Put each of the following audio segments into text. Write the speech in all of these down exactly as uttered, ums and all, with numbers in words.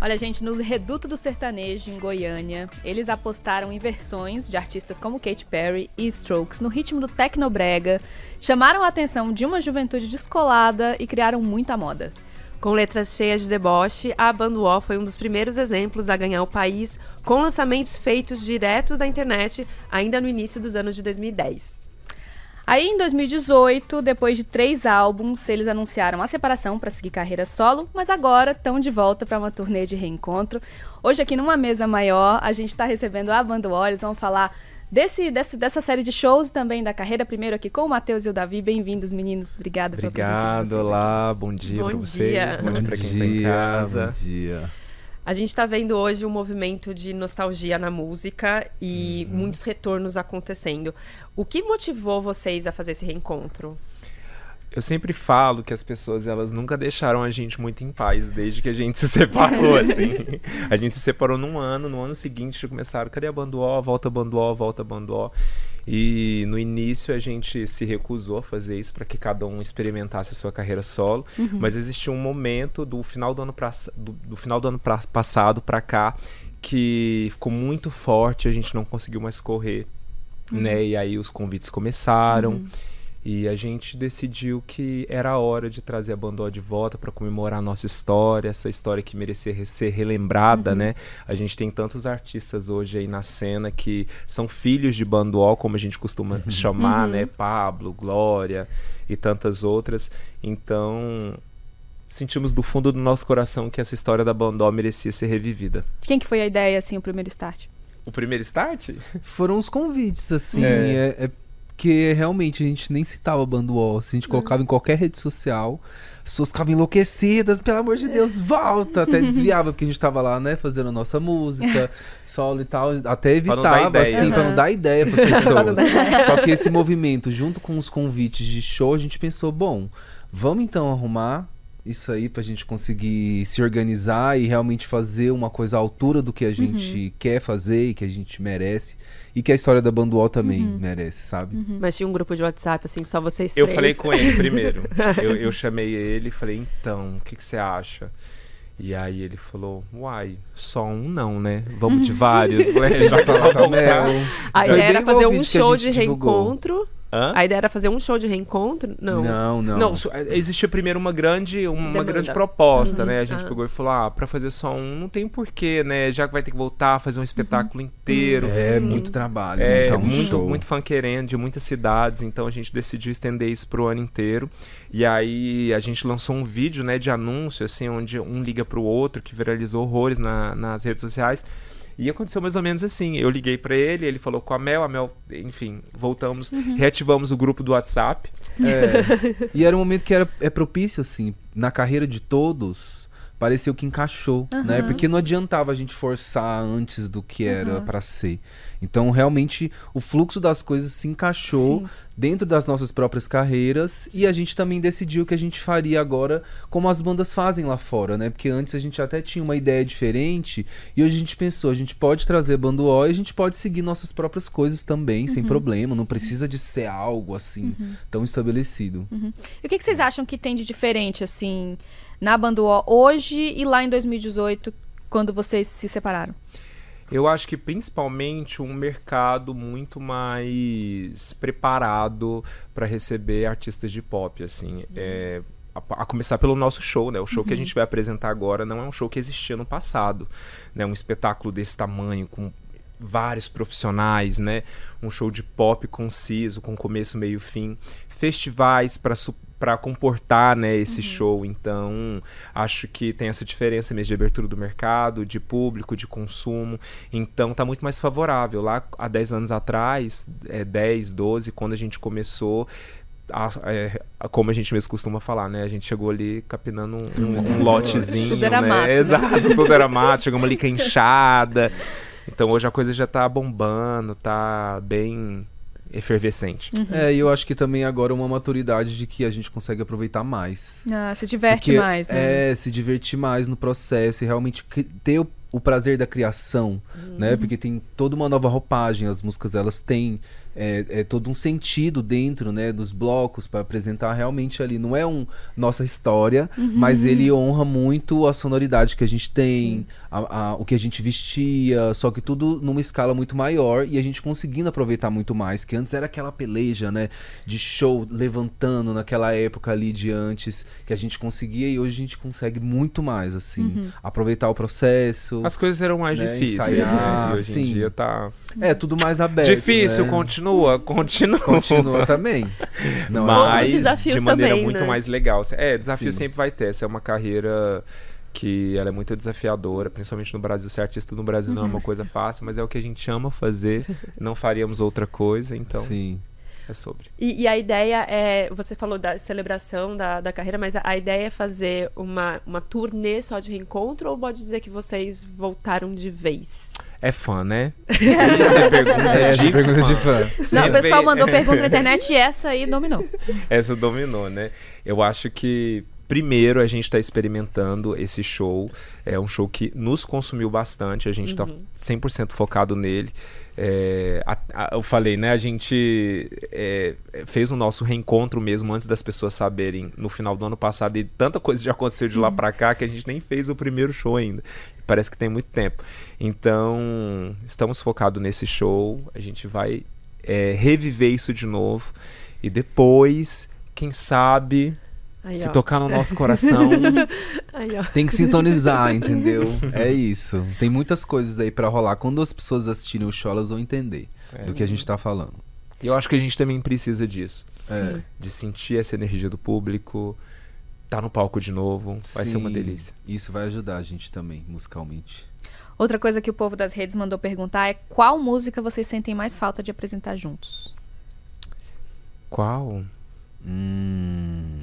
Olha, gente, no Reduto do Sertanejo, em Goiânia, eles apostaram em versões de artistas como Katy Perry e Strokes no ritmo do tecnobrega, chamaram a atenção de uma juventude descolada e criaram muita moda. Com letras cheias de deboche, a Banduó foi um dos primeiros exemplos a ganhar o país com lançamentos feitos diretos da internet, ainda no início dos anos de dois mil e dez. Aí, em dois mil e dezoito, depois de três álbuns, eles anunciaram a separação para seguir carreira solo, mas agora estão de volta para uma turnê de reencontro. Hoje, aqui numa mesa maior, a gente está recebendo a Banduó, eles vão falar desse, desse, dessa série de shows também da carreira. Primeiro aqui com o Matheus e o Davi. Bem-vindos, meninos. Obrigado pela presença de vocês. Obrigado, olá, bom dia para vocês. Bom dia para quem está em casa. Bom dia. A gente está vendo hoje um movimento de nostalgia na música e uhum. muitos retornos acontecendo. O que motivou vocês a fazer esse reencontro? Eu sempre falo que as pessoas, elas nunca deixaram a gente muito em paz desde que a gente se separou, assim. A gente se separou num ano, no ano seguinte já começaram, cadê a Banduó? Volta a Banduó, volta a Banduó. E no início a gente se recusou a fazer isso para que cada um experimentasse a sua carreira solo, uhum. mas existiu um momento do final do ano, pra, do, do final do ano pra, passado para cá que ficou muito forte, a gente não conseguiu mais correr, uhum. né? E aí os convites começaram. Uhum. E a gente decidiu que era a hora de trazer a Banduó de volta para comemorar a nossa história, essa história que merecia ser relembrada, uhum. né? A gente tem tantos artistas hoje aí na cena que são filhos de Banduó, como a gente costuma uhum. chamar, uhum. né? Pablo, Glória e tantas outras. Então, sentimos do fundo do nosso coração que essa história da Banduó merecia ser revivida. Quem que foi a ideia, assim, o primeiro start? O primeiro start? Foram os convites, assim, é... é, é... Porque realmente a gente nem citava Banduó. Se a gente colocava uhum. em qualquer rede social, as pessoas ficavam enlouquecidas, pelo amor de Deus, volta! Até desviava, porque a gente tava lá, né, fazendo a nossa música, solo e tal. Até evitava, pra assim, uhum. pra não dar ideia pras pessoas. Só que esse movimento, junto com os convites de show, a gente pensou, bom, vamos então arrumar isso aí pra gente conseguir se organizar e realmente fazer uma coisa à altura do que a gente uhum. quer fazer e que a gente merece. E que a história da Banduó também uhum. merece, sabe? Uhum. Mas tinha um grupo de WhatsApp, assim, só vocês eu três. Eu falei com ele primeiro. eu, eu chamei ele e falei, então, o que, que você acha? E aí ele falou, uai, só um não, né? Vamos de vários. Já falava, né? A ideia era fazer um show de reencontro. Hã? A ideia era fazer um show de reencontro? Não. Não, não. Não, existia primeiro uma grande, uma grande proposta, uhum. né? A gente ah. pegou e falou, ah, pra fazer só um, não tem porquê, né? Já que vai ter que voltar, fazer um espetáculo uhum. inteiro. É, uhum. muito trabalho. É, então, muito, show. muito funkeirendo de muitas cidades, então a gente decidiu estender isso pro ano inteiro. E aí a gente lançou um vídeo, né, de anúncio, assim, onde um liga pro outro, que viralizou horrores na, nas redes sociais. E aconteceu mais ou menos assim, eu liguei pra ele, ele falou com a Mel, a Mel, enfim, voltamos, uhum. reativamos o grupo do WhatsApp. É, e era um momento que era, é propício, assim, na carreira de todos, pareceu que encaixou, uhum. né? Porque não adiantava a gente forçar antes do que era uhum. pra ser. Então, realmente, o fluxo das coisas se encaixou Sim. dentro das nossas próprias carreiras e a gente também decidiu que a gente faria agora como as bandas fazem lá fora, né? Porque antes a gente até tinha uma ideia diferente e hoje a gente pensou, a gente pode trazer Banduó e a gente pode seguir nossas próprias coisas também, uhum. sem problema. Não precisa de ser algo, assim, uhum. tão estabelecido. Uhum. E o que, que vocês acham que tem de diferente, assim, na Banduó hoje e lá em dois mil e dezoito, quando vocês se separaram? Eu acho que principalmente um mercado muito mais preparado para receber artistas de pop, assim. Uhum. É, a, a começar pelo nosso show, né? O show uhum. que a gente vai apresentar agora não é um show que existia no passado, né? Um espetáculo desse tamanho, com vários profissionais, né? Um show de pop conciso, com começo, meio, fim. Festivais para para comportar, né, esse uhum. show. Então, acho que tem essa diferença mesmo de abertura do mercado, de público, de consumo. Então, tá muito mais favorável. Lá, há dez anos atrás, é, dez, doze, quando a gente começou, a, é, como a gente mesmo costuma falar, né, a gente chegou ali capinando um, um, um lotezinho, tudo era né? mato, né? Exato, tudo era mato. Chegamos ali com a enxada. Então, hoje a coisa já tá bombando, tá bem efervescente. Uhum. É, e eu acho que também agora uma maturidade de que a gente consegue aproveitar mais. Ah, se diverte Porque, mais, né? É, se divertir mais no processo e realmente ter o, o prazer da criação, uhum. né? Porque tem toda uma nova roupagem, as músicas, elas têm é, é todo um sentido dentro, né, dos blocos para apresentar realmente ali. Não é um nossa história, uhum. mas ele honra muito a sonoridade que a gente tem, a, a, o que a gente vestia, só que tudo numa escala muito maior e a gente conseguindo aproveitar muito mais, que antes era aquela peleja, né, de show levantando naquela época ali de antes, que a gente conseguia e hoje a gente consegue muito mais, assim, uhum. aproveitar o processo. As coisas eram mais né, difíceis, ensaiar, né? E hoje sim. em dia tá... É, tudo mais aberto, difícil, né? continua, continua. Continua também. Não, mas é desafios de maneira também, muito né? mais legal. É, desafio Sim. sempre vai ter. Essa é uma carreira que ela é muito desafiadora, principalmente no Brasil. Ser artista no Brasil não é uma coisa fácil, mas é o que a gente ama fazer. Não faríamos outra coisa, então... Sim. É sobre. E, e a ideia é, você falou da celebração da, da carreira, mas a, a ideia é fazer uma, uma turnê só de reencontro ou pode dizer que vocês voltaram de vez? É fã, né? Essa é pergunta, é, de, pergunta fã. de fã. Não, o pessoal mandou pergunta na internet e essa aí dominou. Essa dominou, né? Eu acho que primeiro a gente está experimentando esse show. É um show que nos consumiu bastante, a gente está uhum. cem por cento focado nele. É, a, a, eu falei, né? A gente é, fez o nosso reencontro mesmo antes das pessoas saberem no final do ano passado e tanta coisa já aconteceu de lá pra cá que a gente nem fez o primeiro show ainda. Parece que tem muito tempo. Então, estamos focados nesse show. A gente vai é, reviver isso de novo e depois, quem sabe... Aí, se ó. tocar no nosso coração. Aí, tem que sintonizar, entendeu? É isso. Tem muitas coisas aí pra rolar. Quando as pessoas assistirem o show, elas vão entender é. do que a gente tá falando. E eu acho que a gente também precisa disso. É. De sentir essa energia do público, tá no palco de novo. Vai Sim, ser uma delícia. Isso vai ajudar a gente também, musicalmente. Outra coisa que o povo das redes mandou perguntar é qual música vocês sentem mais falta de apresentar juntos? Qual? Hum...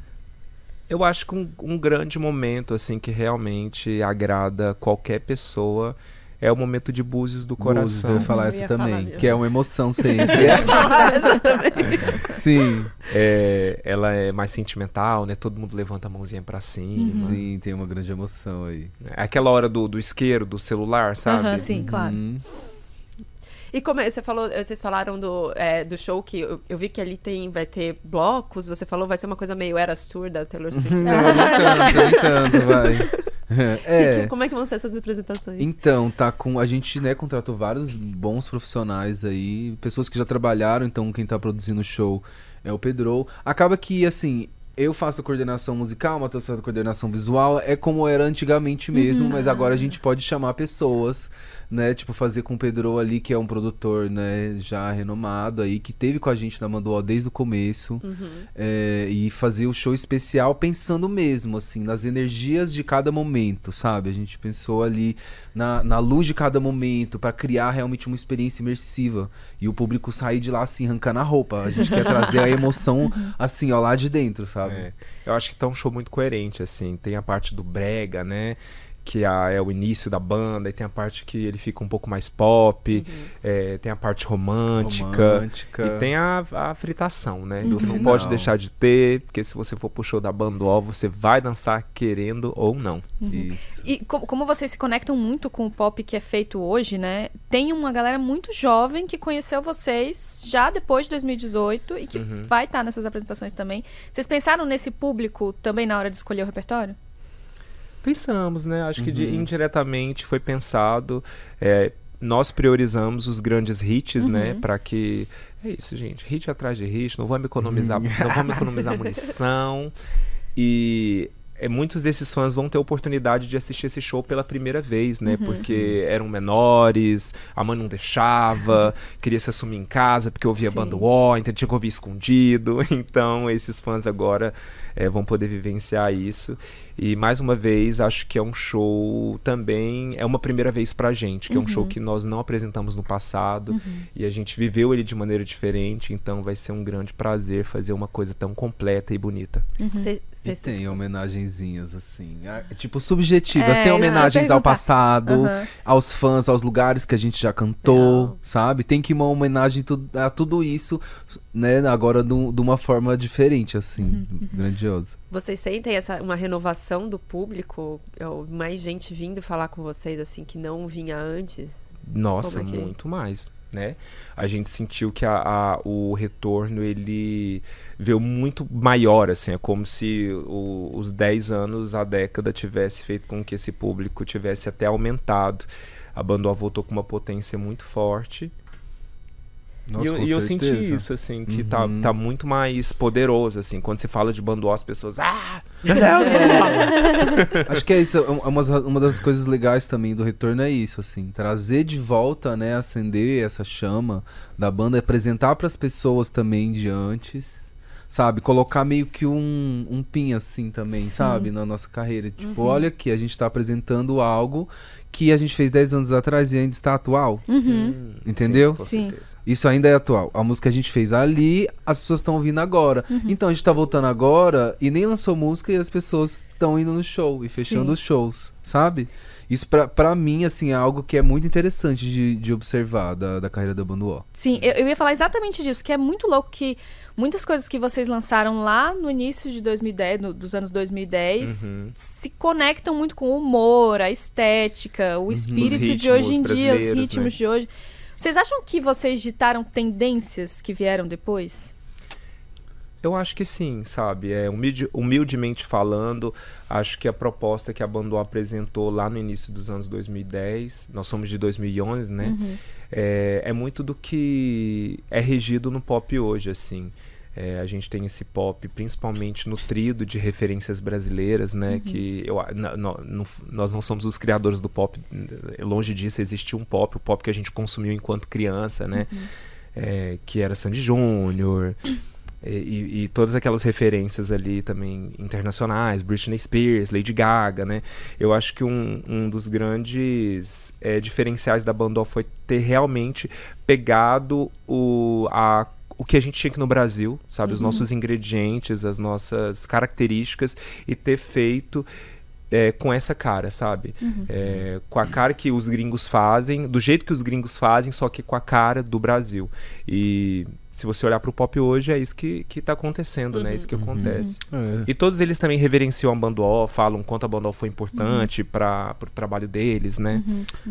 Eu acho que um, um grande momento, assim, que realmente agrada qualquer pessoa é o momento de Búzios do Coração. Búzios, eu ia falar eu essa ia também, falar, que é uma emoção sempre. Eu ia falar essa também. Sim. É, ela é mais sentimental, né? Todo mundo levanta a mãozinha pra cima. Sim, tem uma grande emoção aí. É aquela hora do, do isqueiro, do celular, sabe? Uhum, sim, claro. Hum. E como é, você falou, vocês falaram do, é, do show que eu, eu vi que ali tem, vai ter blocos, você falou vai ser uma coisa meio Eras Tour da Taylor Swift. Não, nem tanto, nem tanto, vai. É. Que, que, como é que vão ser essas apresentações? Então, tá com a gente, né, contratou vários bons profissionais aí, pessoas que já trabalharam, então quem tá produzindo o show é o Pedro. Acaba que, assim, eu faço a coordenação musical, o Matheus faz a coordenação visual, é como era antigamente mesmo, uhum. mas agora a gente pode chamar pessoas, né, tipo fazer com o Pedro ali, que é um produtor, né, já renomado aí, que teve com a gente na Manduó desde o começo, uhum. é, e fazer o show especial pensando mesmo, assim, nas energias de cada momento, sabe? A gente pensou ali na, na luz de cada momento, pra criar realmente uma experiência imersiva, e o público sair de lá, assim, arrancando a roupa. A gente quer trazer a emoção, assim, ó, lá de dentro, sabe? É, eu acho que tá um show muito coerente, assim, tem a parte do brega, né, que é o início da banda, e tem a parte que ele fica um pouco mais pop, uhum. é, tem a parte romântica, romântica. E tem a, a fritação, né? Do que não final. pode deixar de ter, porque se você for pro show da Banduó, você vai dançar querendo ou não. Uhum. Isso. E co como vocês se conectam muito com o pop que é feito hoje, né? Tem uma galera muito jovem que conheceu vocês já depois de dois mil e dezoito e que uhum. vai estar nessas apresentações também. Vocês pensaram nesse público também na hora de escolher o repertório? Pensamos, né? Acho uhum. que de, indiretamente foi pensado. É, nós priorizamos os grandes hits, uhum. né? Para que... É isso, gente. Hit atrás de hit. Não vamos economizar, uhum. não vamos economizar munição. E... É, muitos desses fãs vão ter oportunidade de assistir esse show pela primeira vez, né? Uhum. Porque eram menores, a mãe não deixava, queria se assumir em casa porque ouvia Banduó, então tinha que ouvir escondido. Então, esses fãs agora é, vão poder vivenciar isso. E, mais uma vez, acho que é um show também... É uma primeira vez pra gente, que uhum. é um show que nós não apresentamos no passado. Uhum. E a gente viveu ele de maneira diferente. Então, vai ser um grande prazer fazer uma coisa tão completa e bonita. Uhum. Cê, cê e tem homenagenzinhas, assim, tipo, subjetivas. É, tem homenagens ao passado, uhum. aos fãs, aos lugares que a gente já cantou, Legal. sabe? Tem que ir uma homenagem a tudo isso, né? Agora de uma forma diferente, assim, uhum. grandiosa. Vocês sentem essa, uma renovação do público? Ou mais gente vindo falar com vocês, assim, que não vinha antes? Nossa, é que... muito mais. né? A gente sentiu que a, a, o retorno, ele veio muito maior, assim, é como se o, os dez anos, a década tivesse feito com que esse público tivesse até aumentado. A Bandoa voltou com uma potência muito forte. Nossa, e eu, com e eu certeza. senti isso, assim, que Uhum. tá, tá muito mais poderoso, assim. Quando se fala de Bandoa, as pessoas... Ah, meu Deus, Bandoa! Acho que é isso, é uma, uma das coisas legais também do retorno é isso, assim, trazer de volta, né, acender essa chama da banda, apresentar para as pessoas também de antes, sabe, colocar meio que um, um pin assim também, Sim. sabe, na nossa carreira, tipo, Uhum. olha aqui, a gente tá apresentando algo que a gente fez dez anos atrás e ainda está atual, Uhum. Hum, entendeu? Sim, com Sim. certeza. Isso ainda é atual. A música que a gente fez ali, as pessoas estão ouvindo agora. Uhum. Então a gente tá voltando agora e nem lançou música e as pessoas estão indo no show e fechando Sim. os shows, sabe? Isso pra, pra mim, assim, é algo que é muito interessante de, de observar da, da carreira da Banda O. Sim, eu, eu ia falar exatamente disso, que é muito louco que muitas coisas que vocês lançaram lá no início de dois mil e dez, no, dos anos dois mil e dez, Uhum. se conectam muito com o humor, a estética, o espírito de ritmos hoje em dia, os brasileiros, ritmos né? de hoje. Vocês acham que vocês ditaram tendências que vieram depois? Eu acho que sim, sabe? É, humilde, humildemente falando, acho que a proposta que a Bandoa apresentou lá no início dos anos dois mil e dez, nós somos de dois mil e onze, né? Uhum. É, é muito do que é regido no pop hoje, assim. É, a gente tem esse pop principalmente nutrido de referências brasileiras, né? Uhum. Que eu, na- no- no- nós não somos os criadores do pop, longe disso, existe um pop, o pop que a gente consumiu enquanto criança, né? Uhum. É, que era Sandy Júnior e, e- e todas aquelas referências ali também internacionais, Britney Spears, Lady Gaga, né? Eu acho que um, um dos grandes é, diferenciais da Bandoa foi ter realmente pegado o, a, o que a gente tinha aqui no Brasil, sabe? Os nossos ingredientes, as nossas características e ter feito é, com essa cara, sabe? É, com a cara que os gringos fazem, do jeito que os gringos fazem, só que com a cara do Brasil. E se você olhar pro pop hoje, é isso que, que tá acontecendo, né? É isso que acontece. É. E todos eles também reverenciam a Bandoa, falam quanto a Bandoa foi importante para pro trabalho deles, né?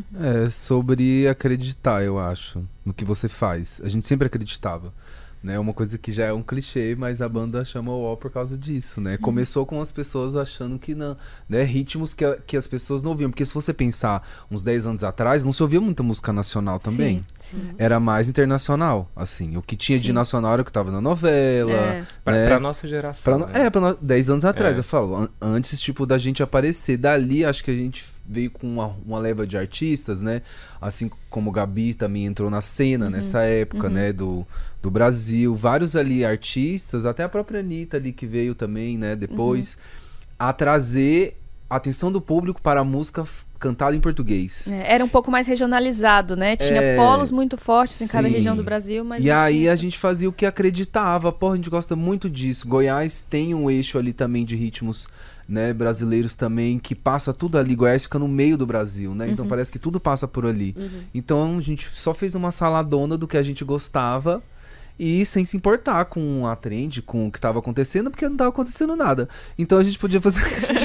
É sobre acreditar, eu acho, no que você faz. A gente sempre acreditava. Né, uma coisa que já é um clichê, mas a banda chama o O por causa disso, né? Começou com as pessoas achando que não, né, ritmos que, a- que as pessoas não ouviam, porque se você pensar uns dez anos atrás, não se ouvia muita música nacional também. Sim, sim. Era mais internacional, assim. O que tinha de Sim. nacional era o que tava na novela. É. Pra, né? pra nossa geração. Pra no- né? É, pra no- dez anos atrás, É. eu falo. an- Antes, tipo, da gente aparecer. Dali, acho que a gente veio com uma, uma leva de artistas, né? Assim como o Gabi também entrou na cena nessa época, né? Do, do Brasil. Vários ali artistas, até a própria Anitta ali que veio também, né? Depois, a trazer a atenção do público para a música f- cantada em português. É, era um pouco mais regionalizado, né? Tinha É, polos muito fortes em cada sim. região do Brasil, mas E não aí tinha a essa- gente fazia o que acreditava. Pô, a gente gosta muito disso. Goiás tem um eixo ali também de ritmos, né, brasileiros também, que passa tudo ali. Goiás fica no meio do Brasil, né? Então parece que tudo passa por ali. Então a gente só fez uma saladona do que a gente gostava e sem se importar com a trend, com o que tava acontecendo, porque não tava acontecendo nada. Então a gente podia fazer o que a gente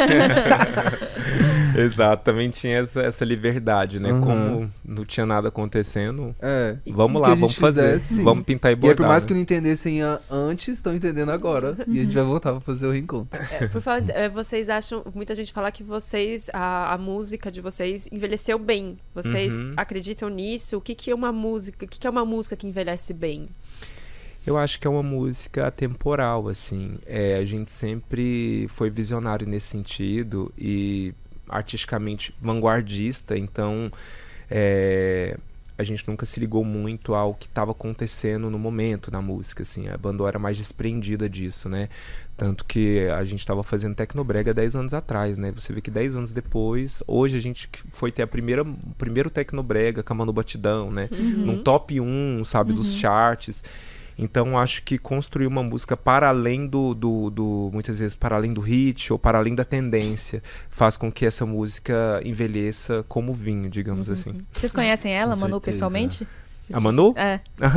quisesse. Exato, também tinha essa, essa liberdade, né? Uhum. Como não tinha nada acontecendo, É. vamos O lá, que a vamos gente fazer. fizesse. Vamos pintar e E bordar. aí, por mais né? que não entendessem a- antes, estão entendendo agora. E a gente vai voltar pra fazer o reencontro. É, por falar, de- é, vocês acham, muita gente fala que vocês, a, a música de vocês envelheceu bem. Vocês Uhum. acreditam nisso? O que, que é uma música? O que, que é uma música que envelhece bem? Eu acho que é uma música atemporal, assim. É, a gente sempre foi visionário nesse sentido e artisticamente vanguardista, então é, a gente nunca se ligou muito ao que estava acontecendo no momento na música, assim. A Bandoa era mais desprendida disso, né? Tanto que a gente estava fazendo Tecnobrega dez anos atrás, né? Você vê que dez anos depois, hoje a gente foi ter a primeira, o primeiro Tecnobrega com a Manu Batidão, né? Num top um, sabe, dos charts. Então acho que construir uma música para além do, do, do, muitas vezes para além do hit ou para além da tendência, faz com que essa música envelheça como vinho, digamos assim. Vocês conhecem ela, Com Manu, certeza. pessoalmente? A Manu? É. Aham.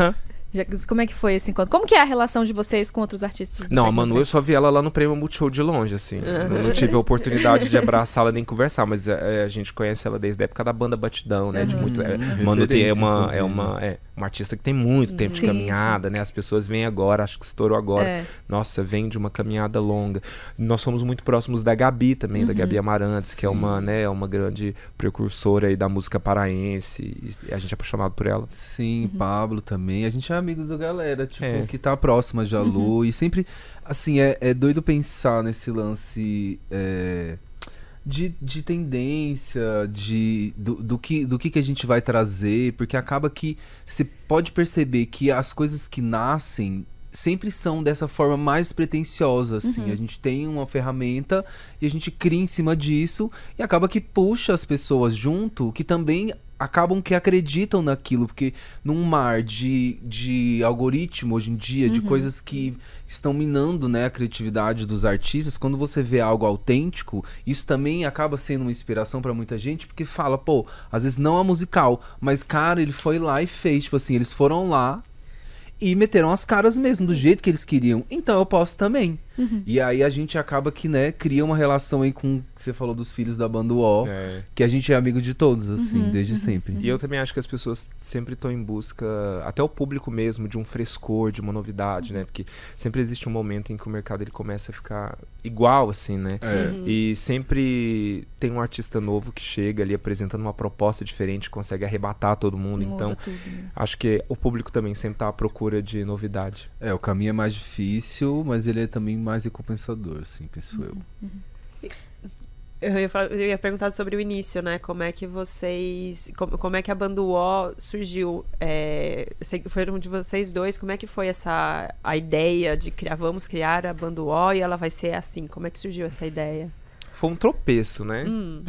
Já- como é que foi esse encontro? Como que é a relação de vocês com outros artistas? do Não, a Tecnobrega? Manu eu só vi ela lá no Prêmio Multishow de longe, assim. Eu não tive a oportunidade de abraçá-la nem conversar, mas é, a gente conhece ela desde a época da banda Batidão, né? De muito, é, Uhum. Manu tem, é, Referência, uma, é, inclusive. uma, é uma artista que tem muito tempo de Sim, caminhada, né? As pessoas vêm agora, acho que estourou agora. É. Nossa, vem de uma caminhada longa. Nós somos muito próximos da Gabi também, da Gabi Amarantes, que é uma, né, uma grande precursora aí da música paraense. E a gente é apaixonado por ela. Sim, Pablo também. A gente é amigo da galera, tipo, É. que tá próxima de Alu. E sempre, assim, é, é doido pensar nesse lance é, de, de tendência, de, do, do, que, do que, que a gente vai trazer, porque acaba que você pode perceber que as coisas que nascem sempre são dessa forma mais pretensiosa, assim. A gente tem uma ferramenta e a gente cria em cima disso e acaba que puxa as pessoas junto, que também acabam que acreditam naquilo, porque num mar de, de algoritmo hoje em dia, de coisas que estão minando, né, a criatividade dos artistas, quando você vê algo autêntico, isso também acaba sendo uma inspiração pra muita gente, porque fala, pô, às vezes não é musical, mas cara, ele foi lá e fez, tipo assim, eles foram lá e meteram as caras mesmo, do jeito que eles queriam. Então eu posso também. E aí a gente acaba que, né, cria uma relação aí com... Você falou dos filhos da banda O, É. que a gente é amigo de todos, assim, desde sempre. E eu também acho que as pessoas sempre estão em busca, até o público mesmo, de um frescor, de uma novidade, né? Porque sempre existe um momento em que o mercado ele começa a ficar igual, assim, né? É. E sempre tem um artista novo que chega ali apresentando uma proposta diferente, consegue arrebatar todo mundo. Muda Então, tudo, né? acho que o público também sempre tá à procura de novidade. É, o caminho é mais difícil, mas ele é também mais recompensador, assim, penso eu. Eu ia, falar- eu ia perguntar sobre o início, né? Como é que vocês... Como, como é que a banda O surgiu? É, eu sei que foram de vocês dois. Como é que foi essa... A ideia de criar... Vamos criar a banda O e ela vai ser assim. Como é que surgiu essa ideia? Foi um tropeço, né? Hum,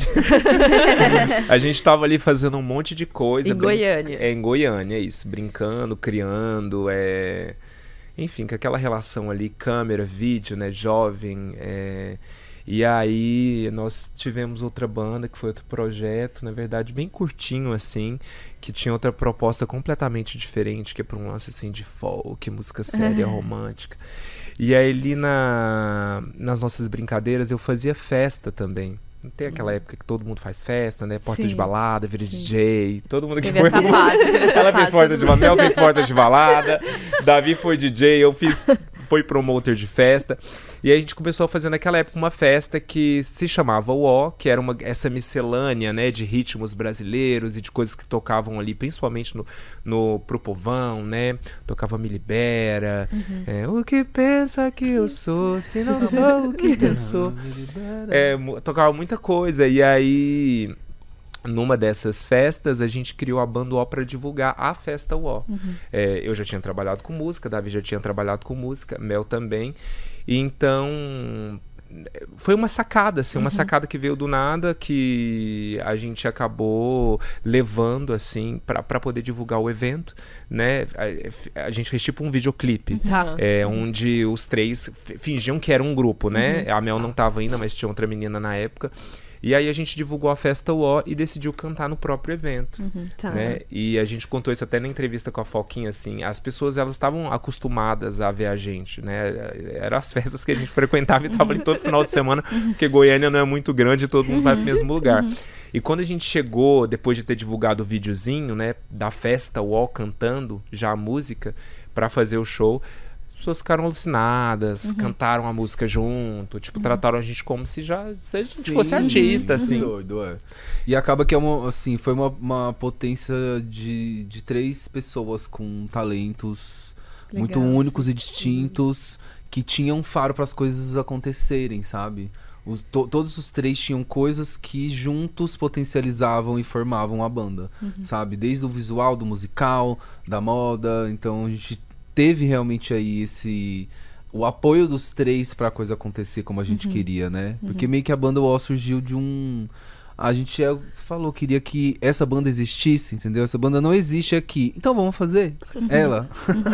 A gente tava ali fazendo um monte de coisa. em brin- Goiânia. É, em Goiânia, é isso. Brincando, criando, é... Enfim, com aquela relação ali, câmera, vídeo, né? Jovem, é... E aí nós tivemos outra banda, que foi outro projeto, na verdade, bem curtinho, assim, que tinha outra proposta completamente diferente, que é para um lance, assim, de folk, música séria, romântica. E aí ali na... nas nossas brincadeiras eu fazia festa também. Não tem aquela época que todo mundo faz festa, né? Porta Sim. de balada, vira Sim. D J, todo mundo que Teve foi... essa fase, teve essa Ela fase. fez porta de balada, Mel fez porta de balada, Davi foi D J, eu fiz, foi promoter de festa. E aí a gente começou a fazer naquela época uma festa que se chamava O O, que era uma, essa miscelânea, né, de ritmos brasileiros e de coisas que tocavam ali, principalmente no, no pro povão, né? Tocava Me Libera, é, o que pensa que eu sou, se não sou o que pensou. É, mu- tocava muita coisa. E aí, numa dessas festas, a gente criou a banda O para divulgar a festa O. É, eu já tinha trabalhado com música, Davi já tinha trabalhado com música, Mel também. E então foi uma sacada, assim, uma sacada que veio do nada, que a gente acabou levando, assim, para poder divulgar o evento, né? A, a gente fez tipo um videoclipe. Tá. É, onde os três f- fingiam que era um grupo, né? A Mel não tava ainda, mas tinha outra menina na época. E aí a gente divulgou a festa U O e decidiu cantar no próprio evento, Tá. né? E a gente contou isso até na entrevista com a Foquinha, assim, as pessoas, elas estavam acostumadas a ver a gente, né? Eram as festas que a gente frequentava e tava ali todo final de semana, porque Goiânia não é muito grande e todo mundo vai pro mesmo lugar. E quando a gente chegou, depois de ter divulgado o videozinho, né, da festa U O cantando já a música pra fazer o show, as pessoas ficaram alucinadas, cantaram a música junto, tipo, trataram a gente como se já se a gente Sim, fosse artista, muito assim. doido, é. E acaba que é uma, assim, foi uma, uma potência de, de três pessoas com talentos muito Legal. únicos e distintos, que tinham um faro para as coisas acontecerem, sabe? Os, to- todos os três tinham coisas que juntos potencializavam e formavam a banda, sabe? Desde o visual, do musical, da moda. Então a gente teve realmente aí esse... o apoio dos três pra coisa acontecer como a gente queria, né? Porque meio que a banda U O surgiu de um... a gente é, falou, queria que essa banda existisse, entendeu? Essa banda não existe aqui. Então vamos fazer ela.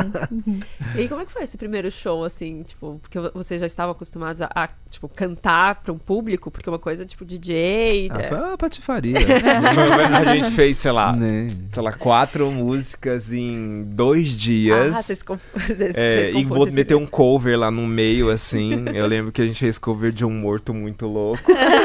E aí, como é que foi esse primeiro show, assim, tipo, porque vocês já estavam acostumados a, a, tipo, cantar para um público, porque uma coisa, tipo, D J... Ah, é... foi uma patifaria. A gente fez, sei lá, Né? sei lá, quatro músicas em dois dias. Ah, vocês, comp... vocês, É, vocês e compõem esse meteu D J. um cover lá no meio, assim. Eu lembro que a gente fez cover de um morto muito louco.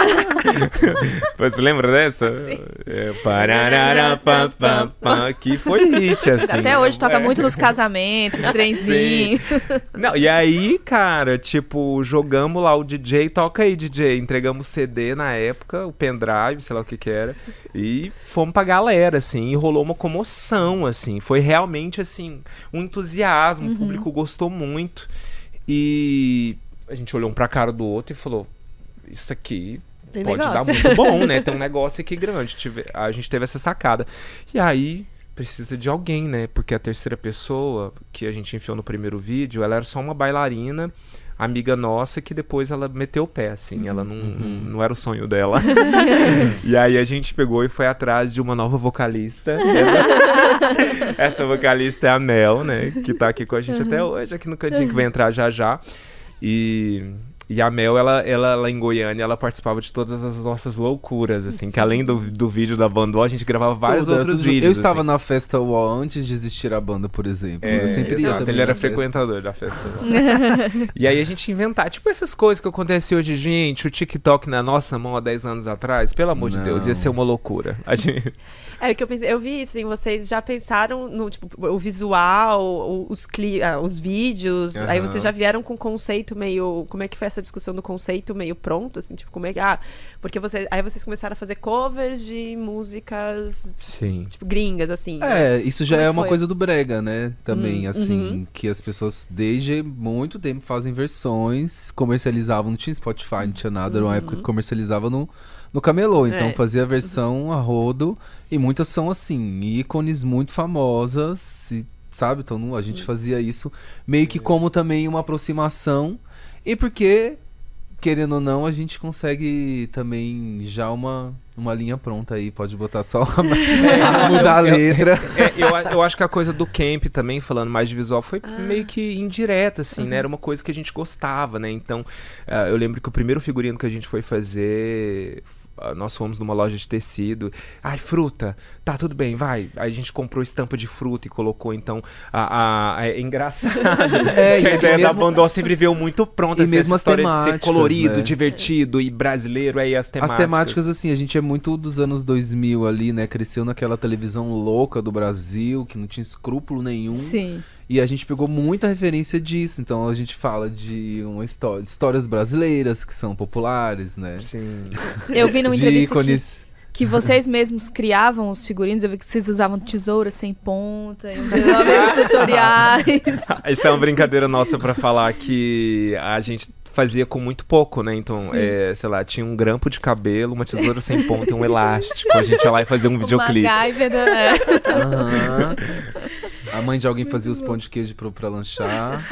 Você lembra dessa? Sim. É, pararara, pá, pá, pá, que foi hit, assim. Até hoje toca É. muito nos casamentos, trenzinho. Não, e aí, cara, tipo, jogamos lá o D J, toca aí, D J. Entregamos o C D na época, o pendrive, sei lá o que que era. E fomos pra galera, assim, e rolou uma comoção, assim. Foi realmente, assim, um entusiasmo, o público gostou muito. E a gente olhou um pra cara do outro e falou, isso aqui Tem pode negócio. dar muito bom, né? Tem um negócio aqui grande. Tive- a gente teve essa sacada. E aí, precisa de alguém, né? Porque a terceira pessoa que a gente enfiou no primeiro vídeo, ela era só uma bailarina, amiga nossa, que depois ela meteu o pé, assim. Ela não, não, não era o sonho dela. E aí a gente pegou e foi atrás de uma nova vocalista. Essa, essa vocalista é a Mel, né? Que tá aqui com a gente até hoje, aqui no cantinho, que vai entrar já já. E... E a Mel, ela, ela lá em Goiânia, ela participava de todas as nossas loucuras, assim, que além do, do vídeo da banda, a gente gravava vários Tudo, era outros tudo junto. vídeos. Eu estava assim. na festa U O antes de existir a banda, por exemplo. É, eu sempre ia exato, também ele era na festa. frequentador da festa. E aí a gente inventar, tipo essas coisas que acontecem hoje, gente, o TikTok na nossa mão há dez anos atrás, pelo amor de Não. Deus, ia ser uma loucura. A gente... É, o que eu pensei, eu vi isso, em vocês já pensaram no, tipo, o visual, o- os, cli ah, os vídeos, aí Aham. vocês já vieram com o conceito meio, como é que foi essa discussão do conceito meio pronto, assim, tipo, como é que, ah, porque vocês, aí vocês começaram a fazer covers de músicas, Sim. tipo, gringas, assim. É, isso já Como é é uma foi? coisa do brega, né? Também, Hum, assim, uhum. que as pessoas desde muito tempo fazem versões, comercializavam, não tinha Spotify, não tinha nada, era uma época que comercializava no, no camelô, então É. fazia a versão a rodo, e muitas são, assim, ícones muito famosas, e, sabe? Então não- a gente fazia isso meio que como também uma aproximação, e porque, querendo ou não, a gente consegue também já uma... Uma linha pronta aí, pode botar só a mudar a letra. É, eu, a- eu acho que a coisa do camp também, falando mais de visual, foi meio que indireta, assim, né? Era uma coisa que a gente gostava, né? Então, ah, eu lembro que o primeiro figurino que a gente foi fazer, f- ah, nós fomos numa loja de tecido. Ai, fruta, tá, tudo bem, vai. Aí a gente comprou estampa de fruta e colocou, então, a, a- é engraçado. É, que e a ideia da mesmo- Bandol sempre veio muito pronta, e assim, mesmo essa as história de ser temáticas, colorido, né? divertido e brasileiro, aí as temáticas. As temáticas, assim, a gente é muito dos anos dois mil ali, né? Cresceu naquela televisão louca do Brasil, que não tinha escrúpulo nenhum. Sim. E a gente pegou muita referência disso. Então a gente fala de uma história, histórias brasileiras que são populares, né? Sim. Eu vi numa de entrevista que, ícones. que vocês mesmos criavam os figurinos. Eu vi que vocês usavam tesoura sem ponta, e uns tutoriais. Isso é uma brincadeira nossa pra falar que a gente fazia com muito pouco, né? Então, é, sei lá, tinha um grampo de cabelo, uma tesoura sem ponta e um elástico. A gente ia lá e fazia um O videoclipe. MacGyver da- é. Aham. A mãe de alguém fazia os pão de queijo pro, pra lanchar.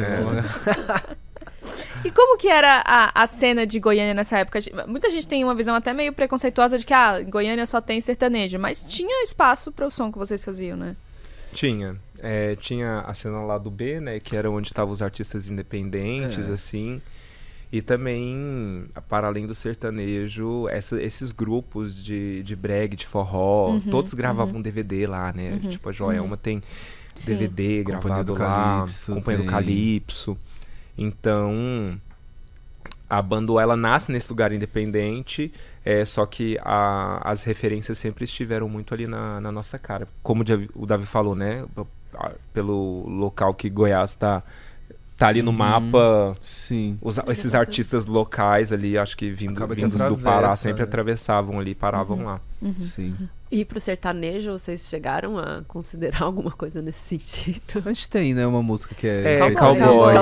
É. E como que era a, a cena de Goiânia nessa época? Muita gente tem uma visão até meio preconceituosa de que ah, Goiânia só tem sertanejo, mas tinha espaço para o som que vocês faziam, né? Tinha. É, tinha a cena lá do B, né? Que era onde estavam os artistas independentes, É. assim. E também, para além do sertanejo, essa- esses grupos de, de brega, de forró, Uhum, todos gravavam D V D lá, né? Tipo, a Joelma tem Sim. D V D Companhia gravado do lá, Calypso Companhia do tem. Calypso. Então, a banda ela nasce nesse lugar independente, é, só que a- as referências sempre estiveram muito ali na, na nossa cara. Como o Davi, o Davi falou, né? A- Pelo local que Goiás tá, tá ali no Uhum. mapa, Sim. os- esses artistas locais ali, acho que vindo, Acaba que vindos do atravessa, Pará, sempre né? atravessavam ali, paravam lá. Uhum. Sim. E pro sertanejo, vocês chegaram a considerar alguma coisa nesse sentido? A gente tem, né, uma música que é... É, Cowboy. cowboy.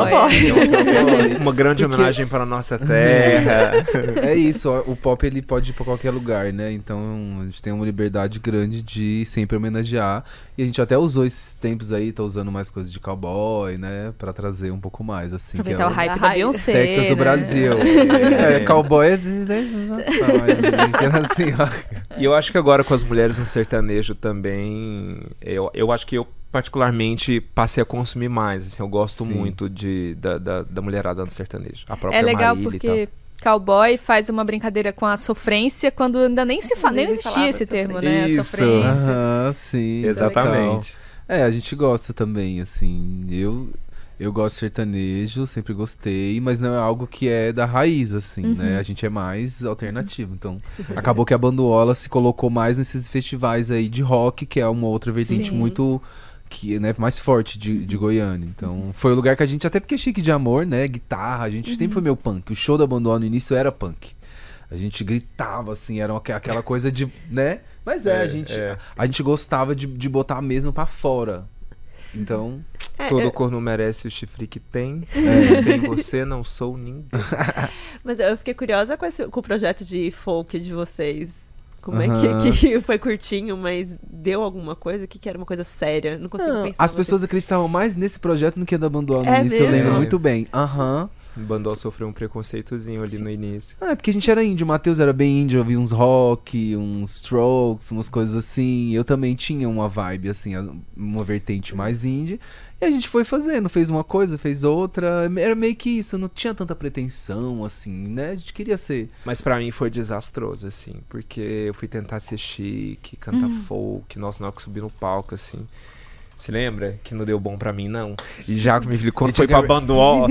Cowboy. Uma grande Porque- homenagem para a nossa terra. É isso, ó, o pop ele pode ir pra qualquer lugar, né? Então a gente tem uma liberdade grande de sempre homenagear. E a gente até usou esses tempos aí, tá usando mais coisas de cowboy, né? Pra trazer um pouco mais, assim. que Aproveitar é o hype da Raiz. Beyoncé, Texas do né? Brasil. É. É, cowboy é de dez anos atrás, assim, ó. E eu acho que agora com as mulheres no sertanejo também, eu, eu acho que eu particularmente passei a consumir mais, assim, eu gosto Sim. muito de, da, da, da mulherada no sertanejo. A própria É legal Marília e porque cowboy faz uma brincadeira com a sofrência quando ainda nem se fa... nem Nem existia falava esse termo, sofrência. né? A Isso. sofrência. Aham, sim. tal. Exatamente. É, a gente gosta também, assim. Eu, eu gosto de sertanejo, sempre gostei, mas não é algo que é da raiz, assim, Uhum. né? A gente é mais alternativo. Então, acabou que a Banduola se colocou mais nesses festivais aí de rock, que é uma outra vertente Sim. muito... que, né, mais forte de, de Goiânia. Então, foi o lugar que a gente, até porque é Chique de Amor, né, guitarra, a gente sempre foi meio punk. O show da Banduola no início era punk. A gente gritava, assim, era aqu- aquela coisa de, né? Mas é, É, a gente é. a gente gostava de, de botar mesmo pra fora. Então, É, Todo eu- corno merece o chifre que tem. É. Sem você não sou ninguém. mas eu fiquei curiosa com, esse- com o projeto de folk de vocês. Como Aham. é que, que foi curtinho, mas deu alguma coisa? O que, que era uma coisa séria? Não consigo não, pensar. as numa pessoas acreditavam mais nesse projeto do que da Banduola no É início, eu mesmo? lembro É. muito bem. Aham. O Bandol sofreu um preconceitozinho ali no início. Ah, é porque a gente era índio, o Matheus era bem índio, eu ouvia uns rock, uns strokes, umas coisas assim. Eu também tinha uma vibe, assim, a- uma vertente mais indie. E a gente foi fazendo, fez uma coisa, fez outra. Era meio que isso, não tinha tanta pretensão, assim, né? A gente queria ser. Mas pra mim foi desastroso, assim. Porque eu fui tentar ser chique, cantar Uhum. folk. Nossa, na hora que eu subi no palco, assim... Se lembra? Que não deu bom pra mim, não. E já, meu filho, quando E foi tinha pra que- Banduol...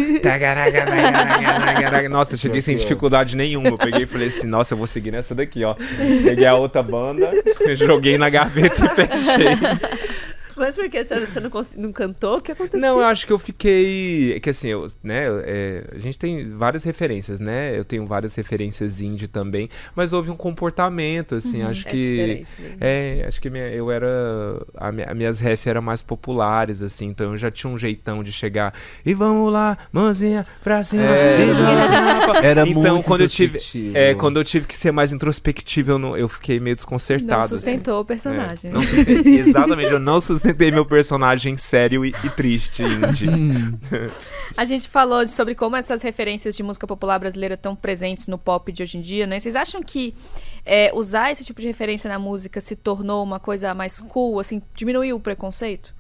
Nossa, eu cheguei sem dificuldade nenhuma. Eu peguei e falei assim, nossa, eu vou seguir nessa daqui, ó. Peguei a outra banda, joguei na gaveta e fechei. Mas por que você você não, cons- não cantou? O que aconteceu? Não, eu acho que eu fiquei... É que assim, eu, né, é, a gente tem várias referências, né? Eu tenho várias referências indie também. Mas houve um comportamento, assim, acho É que... diferente, né? É, acho que minha, eu era... A minha, as minhas ref eram mais populares, assim. Então eu já tinha um jeitão de chegar... E vamos lá, mãozinha pra cima. É, e vamos. Era Então, muito quando eu tive... introspectivo. É, quando eu tive que ser mais introspectivo, eu, não, eu fiquei meio desconcertado, Não assim. sustentou o personagem. É, não sustentei, exatamente, eu não sustentei meu personagem sério e, e triste, indie. Hum, A gente falou de- sobre como essas referências de música popular brasileira estão presentes no pop de hoje em dia, né? Vocês acham que é, usar esse tipo de referência na música se tornou uma coisa mais cool, assim, diminuiu o preconceito?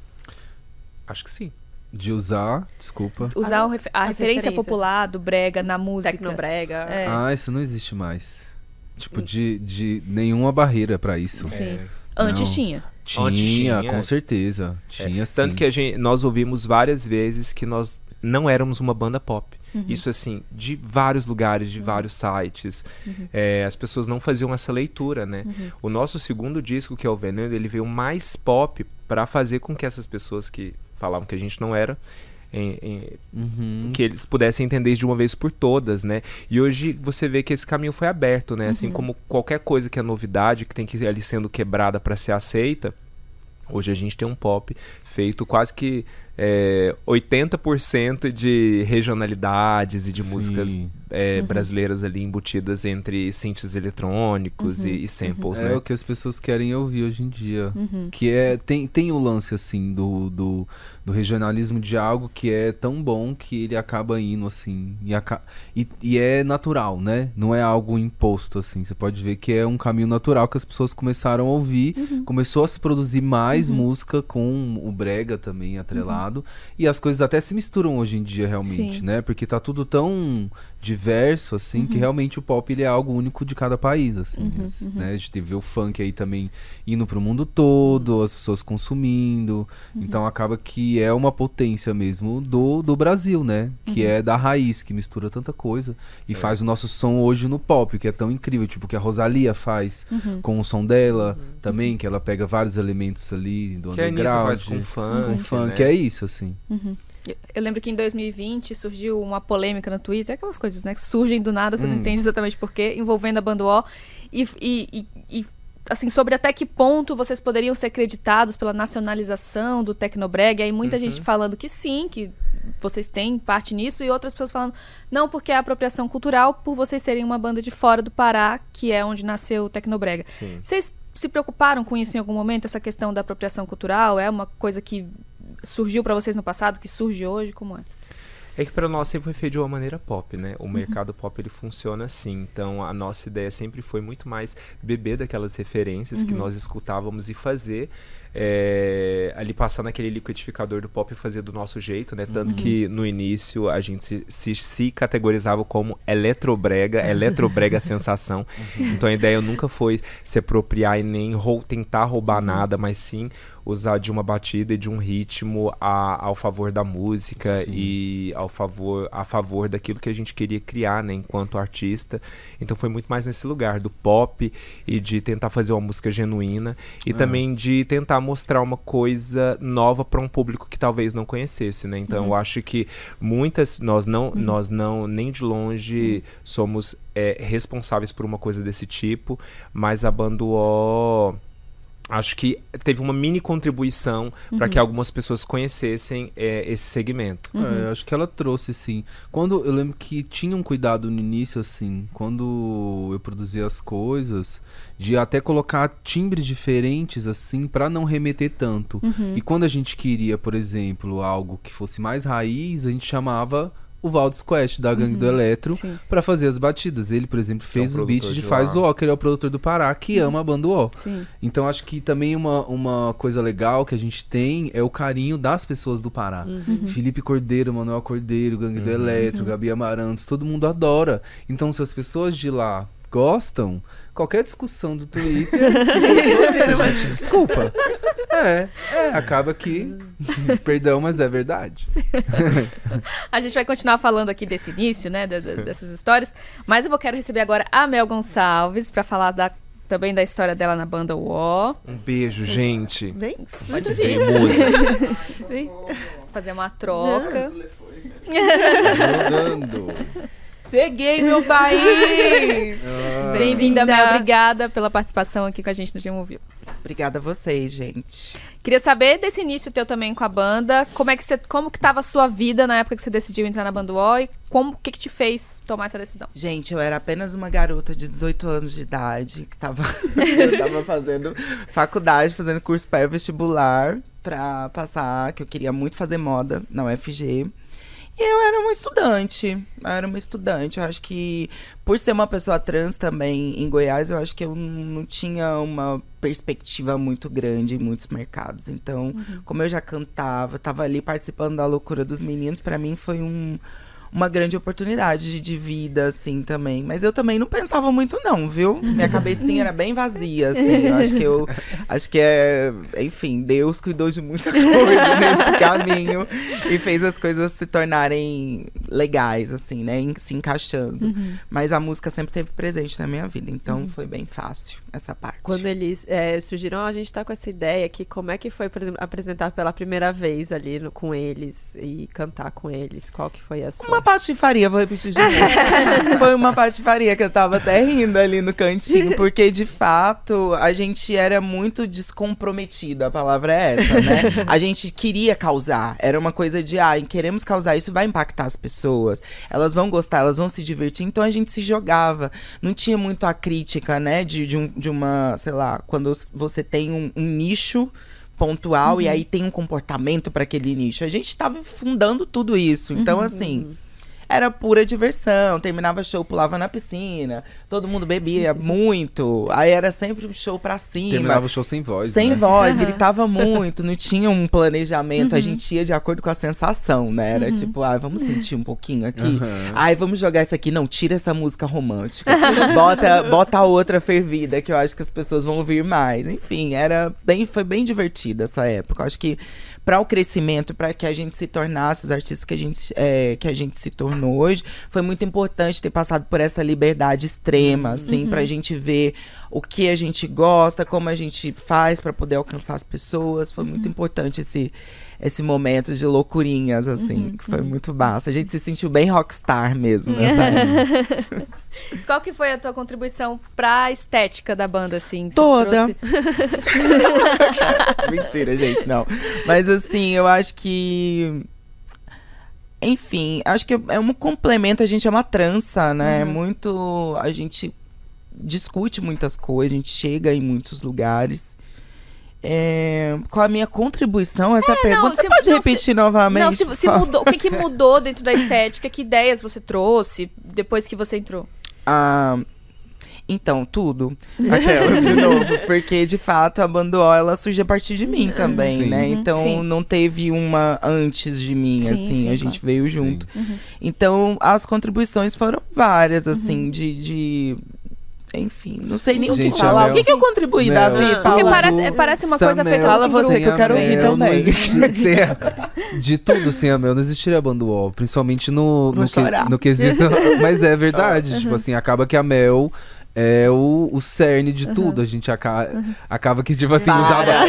Acho que sim. de usar, desculpa. Usar Ah, o refe- a as referência referências. popular do brega na música. Tecnobrega. É. Ah, isso não existe mais. Tipo, de, de nenhuma barreira pra isso. Sim. É. Antes Não. tinha. Tinha, Antes tinha. com certeza. Tinha sim. Tanto que a gente, nós ouvimos várias vezes que nós não éramos uma banda pop. Isso assim, de vários lugares, de vários sites. É, as pessoas não faziam essa leitura, né? O nosso segundo disco, que é o Veneno, ele veio mais pop pra fazer com que essas pessoas que falavam que a gente não era, em- em- Uhum. que eles pudessem entender isso de uma vez por todas, né? E hoje você vê que esse caminho foi aberto, né? Assim como qualquer coisa que é novidade, que tem que ir ali sendo quebrada para ser aceita, hoje a gente tem um pop feito quase que é, oitenta por cento de regionalidades e de Sim. músicas é, brasileiras ali embutidas entre synths eletrônicos e, e samples, É né? o que as pessoas querem ouvir hoje em dia. Que é. Tem, tem o lance, assim, do, do, do regionalismo de algo que é tão bom que ele acaba indo, assim. E, aca- e, e é natural, né? Não é algo imposto, assim. Você pode ver que é um caminho natural que as pessoas começaram a ouvir. Começou a se produzir mais música com o brega também atrelado. E as coisas até se misturam hoje em dia, realmente, Sim. né? Porque tá tudo tão diverso, assim, que realmente o pop ele é algo único de cada país, assim. As- né? A gente teve o funk aí também indo pro mundo todo, as pessoas consumindo. Então acaba que é uma potência mesmo do, do Brasil, né? Que é da raiz, que mistura tanta coisa. E faz o nosso som hoje no pop, que é tão incrível. Tipo, que a Rosalía faz com o som dela também, que ela pega vários elementos ali do Que a Anitta underground. faz com funk, com funk, né? é isso, assim. Eu- Eu lembro que em dois mil e vinte surgiu uma polêmica no Twitter, aquelas coisas, né, que surgem do nada, você não Hum. entende exatamente porquê, envolvendo a banda O. E, e, e, e assim, sobre até que ponto vocês poderiam ser creditados pela nacionalização do Tecnobrega. E aí muita uhum. gente falando que sim, que vocês têm parte nisso, e outras pessoas falando não, porque é apropriação cultural por vocês serem uma banda de fora do Pará, que é onde nasceu o Tecnobrega. Sim. Vocês se preocuparam com isso em algum momento, essa questão da apropriação cultural? É uma coisa que surgiu para vocês no passado, que surge hoje? Como é? É que para nós sempre foi feito de uma maneira pop, né? O uhum. mercado pop, ele funciona assim. Então, a nossa ideia sempre foi muito mais beber daquelas referências uhum. que nós escutávamos e fazer, é, ali passar naquele liquidificador do pop e fazer do nosso jeito, né? Tanto uhum. que no início a gente se, se, se categorizava como eletrobrega, eletrobrega sensação. Uhum. Então, a ideia nunca foi se apropriar e nem rou- tentar roubar uhum. nada, mas sim usar de uma batida e de um ritmo a, ao favor da música sim. e ao favor, a favor daquilo que a gente queria criar, né, enquanto artista. Então foi muito mais nesse lugar do pop e de tentar fazer uma música genuína e ah. também de tentar mostrar uma coisa nova para um público que talvez não conhecesse, né? Então uhum. eu acho que muitas, nós não, uhum. nós não nem de longe uhum. somos é, responsáveis por uma coisa desse tipo, mas a Banda O acho que teve uma mini contribuição uhum. para que algumas pessoas conhecessem é, esse segmento. Uhum. É, acho que ela trouxe, sim. Quando eu lembro que tinha um cuidado no início, assim, quando eu produzia as coisas, de até colocar timbres diferentes, assim, para não remeter tanto. Uhum. E quando a gente queria, por exemplo, algo que fosse mais raiz, a gente chamava o Valdez Quest, da Gangue uhum, do Eletro, para fazer as batidas. Ele, por exemplo, fez é o, o beat de Faz o Ó, que ele é o produtor do Pará, que uhum. ama a Banda Ó. Sim. Então acho que também uma, uma coisa legal que a gente tem é o carinho das pessoas do Pará. Uhum. Felipe Cordeiro, Manuel Cordeiro, Gangue uhum. do Eletro, uhum. Gabi Amarantos, todo mundo adora. Então se as pessoas de lá gostam, qualquer discussão do Twitter, gente, desculpa. É, é, acaba que, perdão, mas é verdade. A gente vai continuar falando aqui desse início, né, de, de, dessas histórias, mas eu vou quero receber agora a Mel Gonçalves para falar da, também da história dela na Banda Uó. Um beijo, gente. Vem, pode vir. Vem. Fazer uma troca. Cheguei, meu país! Ah. Bem-vinda, Mel. Obrigada pela participação aqui com a gente no G M Ouviu. Obrigada a vocês, gente. Queria saber desse início teu também com a banda, como é que você, como que tava a sua vida na época que você decidiu entrar na Banda Uó e como que, que te fez tomar essa decisão? Gente, eu era apenas uma garota de dezoito anos de idade que tava, eu tava fazendo faculdade, fazendo curso pré-vestibular pra passar, que eu queria muito fazer moda na U F G. E eu era uma estudante, eu era uma estudante. Eu acho que, por ser uma pessoa trans também em Goiás, eu acho que eu não tinha uma perspectiva muito grande em muitos mercados. Então, uhum. como eu já cantava, tava ali participando da loucura dos meninos, pra mim foi um... uma grande oportunidade de, de vida, assim, também. Mas eu também não pensava muito, não, viu? Minha cabecinha era bem vazia, assim. Eu acho que eu... Acho que é... Enfim, Deus cuidou de muita coisa nesse caminho. E fez as coisas se tornarem legais, assim, né? Em, se encaixando. Uhum. Mas a música sempre esteve presente na minha vida. Então, uhum. foi bem fácil, essa parte. Quando eles é, surgiram, a gente tá com essa ideia aqui. Como é que foi, por exemplo, apresentar pela primeira vez ali no, com eles e cantar com eles? Qual que foi a sua? Uma patifaria, vou repetir de novo. Foi uma patifaria que eu tava até rindo ali no cantinho, porque de fato a gente era muito descomprometido, a palavra é essa, né? A gente queria causar, era uma coisa de, ah, queremos causar, isso vai impactar as pessoas, elas vão gostar, elas vão se divertir, então a gente se jogava. Não tinha muito a crítica, né, de, de, um, de uma, sei lá, quando você tem um, um nicho pontual uhum. e aí tem um comportamento para aquele nicho. A gente estava fundando tudo isso, então uhum. assim... Era pura diversão, terminava show, pulava na piscina, todo mundo bebia muito, aí era sempre um show pra cima. Terminava o show sem voz, Sem né? voz, uhum. gritava muito, não tinha um planejamento, uhum. a gente ia de acordo com a sensação, né? Era uhum. tipo, ah, vamos sentir um pouquinho aqui, uhum. ai, vamos jogar isso aqui, não, tira essa música romântica, bota, bota a outra fervida, que eu acho que as pessoas vão ouvir mais. Enfim, era bem, foi bem divertida essa época, eu acho que para o crescimento, para que a gente se tornasse os artistas que a gente, é, que a gente se tornou hoje, foi muito importante ter passado por essa liberdade extrema, assim, uhum. pra gente ver o que a gente gosta, como a gente faz para poder alcançar as pessoas. Foi uhum. muito importante esse, esse momento de loucurinhas, assim, uhum. que foi muito massa. A gente se sentiu bem rockstar mesmo nessa época. Qual que foi a tua contribuição pra estética da banda, assim? Você Toda. trouxe- Mentira, gente, não. Mas assim, eu acho que... Enfim, acho que é um complemento, a gente é uma trança, né? Uhum. Muito... A gente discute muitas coisas, a gente chega em muitos lugares. É, qual a minha contribuição a essa pergunta? não, Você se- pode não, repetir novamente? Não, se, por se favor? mudou, o que, que mudou dentro da estética? Que ideias você trouxe depois que você entrou? Ah, então, tudo. Aquelas de novo. Porque, de fato, a Banduol, ela surge a partir de mim também, Sim. né? Uhum, Então, sim. não teve uma antes de mim, Sim, assim. sim, a gente claro. veio Sim. junto. Uhum. Então, as contribuições foram várias, assim, Uhum. de... de... Enfim, não sei nem o Gente, que falar. a O Mel- que, que eu contribuí, Mel, Davi? Porque Fala. Porque tudo parece, é, parece uma sem a coisa feita Mel, Fala muito em você, grupo. que eu quero sem a ouvir Mel, não também. existe- sem a- de tudo, sem a Mel, não existiria a Banduol. Principalmente no, Vou no, que- chorar. no quesito. Mas é verdade. Tipo assim, acaba que a Mel é o, o cerne de tudo. A gente aca- acaba que, tipo assim, usava. Para.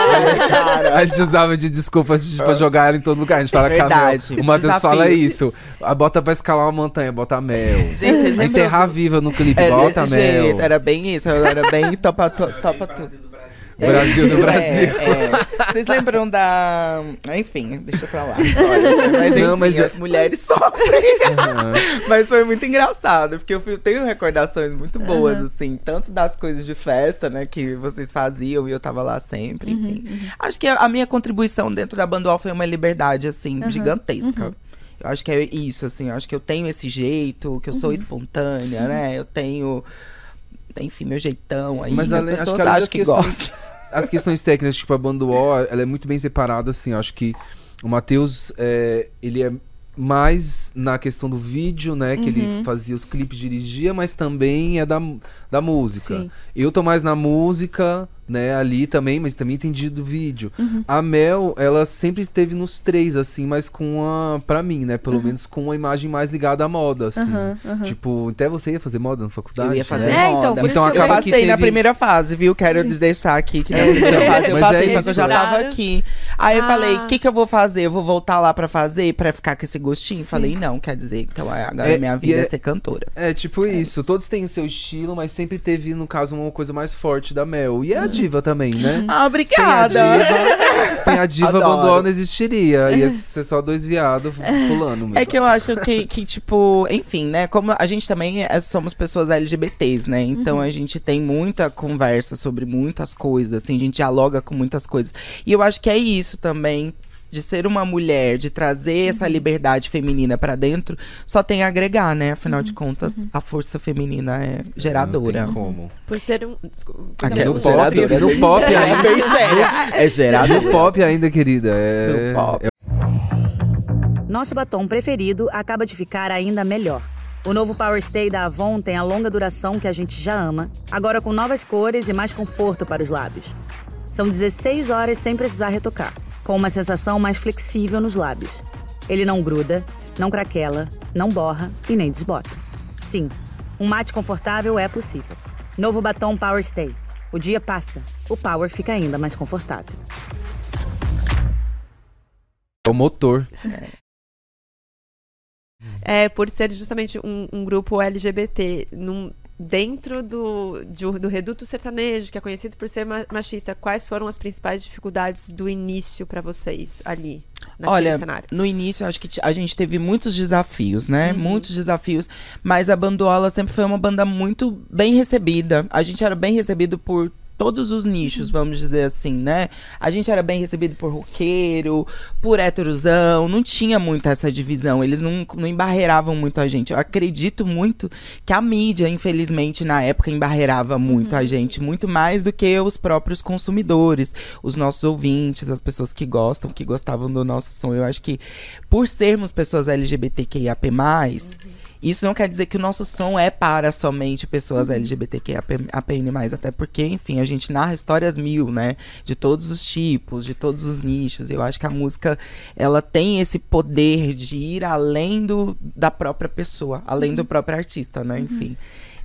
Para. A gente usava de desculpas tipo, pra jogar ela em todo lugar. A gente fala que a Verdade. Mel. O Matheus fala Desafios. isso. A bota pra escalar uma montanha, bota a Mel. Gente, vocês A lembram? enterrar viva no clipe, Era bota a desse Mel. jeito, era bem isso. Eu era bem topa, to- topa tudo. Brasil do É, Brasil. é. Vocês lembram da... Enfim, deixa pra lá. a história, né? Mas enfim, Não, mas é- as mulheres sofrem. Aham. Mas foi muito engraçado, porque eu fui- tenho recordações muito boas, assim. Tanto das coisas de festa, né, que vocês faziam e eu tava lá sempre, enfim. Acho que a, a minha contribuição dentro da Banduol foi uma liberdade, assim, gigantesca. Eu acho que é isso, assim. Eu acho que eu tenho esse jeito, que eu sou espontânea, né? Eu tenho... Enfim, meu jeitão aí. Mas as além- acho pessoas que além das acham que questões- gostam. As questões técnicas, tipo, a Banduol, ela é muito bem separada, assim. Eu acho que o Matheus, é, ele é mais na questão do vídeo, né? Que ele fazia os clipes, dirigia, mas também é da, da música. Sim. Eu tô mais na música, né? Ali também, mas também entendi do vídeo. A Mel, ela sempre esteve nos três, assim, mas com a... Pra mim, né? Pelo menos com uma imagem mais ligada à moda, assim. Aham, aham. Tipo, até você ia fazer moda na faculdade? Eu ia fazer né? É, então, moda. por Então isso que eu eu acaba que passei na teve- primeira fase, viu? Quero deixar aqui que na primeira fase eu Mas passei, é só que eu isso. já tava Claro. aqui. Aí eu Ah. falei, o que que eu vou fazer? Eu vou voltar lá pra fazer, pra ficar com esse gostinho? Falei, não, quer dizer, então agora É, minha e vida é, é- ser cantora. É, tipo isso. Todos têm o seu estilo, mas sempre teve, no caso, uma coisa mais forte da Mel. E é a diva também, né? Ah, Sem a obrigada! diva, sem a diva Adoro. Banduol não existiria. Ia ser só dois viados pulando mesmo. É que eu acho que, que, tipo, enfim, né? Como a gente também é- somos pessoas L G B Ts, né? Então a gente tem muita conversa sobre muitas coisas, assim, a gente dialoga com muitas coisas. E eu acho que é isso também. De ser uma mulher, de trazer essa liberdade feminina pra dentro, só tem a agregar, né? Afinal de contas, a força feminina é geradora. Não tem como. Por ser um. desculpa, por Aqui ser é no um- pop, geradora, no bem pop séria, ainda. bem séria. É No geradora. pop ainda, querida. É... No pop. é- Nosso batom preferido acaba de ficar ainda melhor. O novo Power Stay da Avon tem a longa duração que a gente já ama, agora com novas cores e mais conforto para os lábios. São dezesseis horas sem precisar retocar, com uma sensação mais flexível nos lábios. Ele não gruda, não craquela, não borra e nem desbota. Sim, um mate confortável é possível. Novo batom Power Stay. O dia passa, o Power fica ainda mais confortável. é o motor. É, por ser justamente um, um grupo L G B T, num, dentro do, de- do reduto sertanejo, que é conhecido por ser ma- machista, quais foram as principais dificuldades do início pra vocês ali, naquele Olha, cenário? no início, eu acho que t- a gente teve muitos desafios, né? Muitos desafios. Mas a Banduola sempre foi uma banda muito bem recebida. A gente era bem recebido por todos os nichos, vamos dizer assim, né? A gente era bem recebido por roqueiro, por heterosão. Não tinha muito essa divisão. Eles não, não embarreiravam muito a gente. Eu acredito muito que a mídia, infelizmente, na época, embarreirava muito a gente. Muito mais do que os próprios consumidores. Os nossos ouvintes, as pessoas que gostam, que gostavam do nosso som. Eu acho que, por sermos pessoas L G B T Q I A P mais, isso não quer dizer que o nosso som é para somente pessoas L G B T Q I A P N mais, até porque, enfim, a gente narra histórias mil, né? De todos os tipos, de todos os nichos. Eu acho que a música, ela tem esse poder de ir além do, da própria pessoa, além do próprio artista, né? Enfim.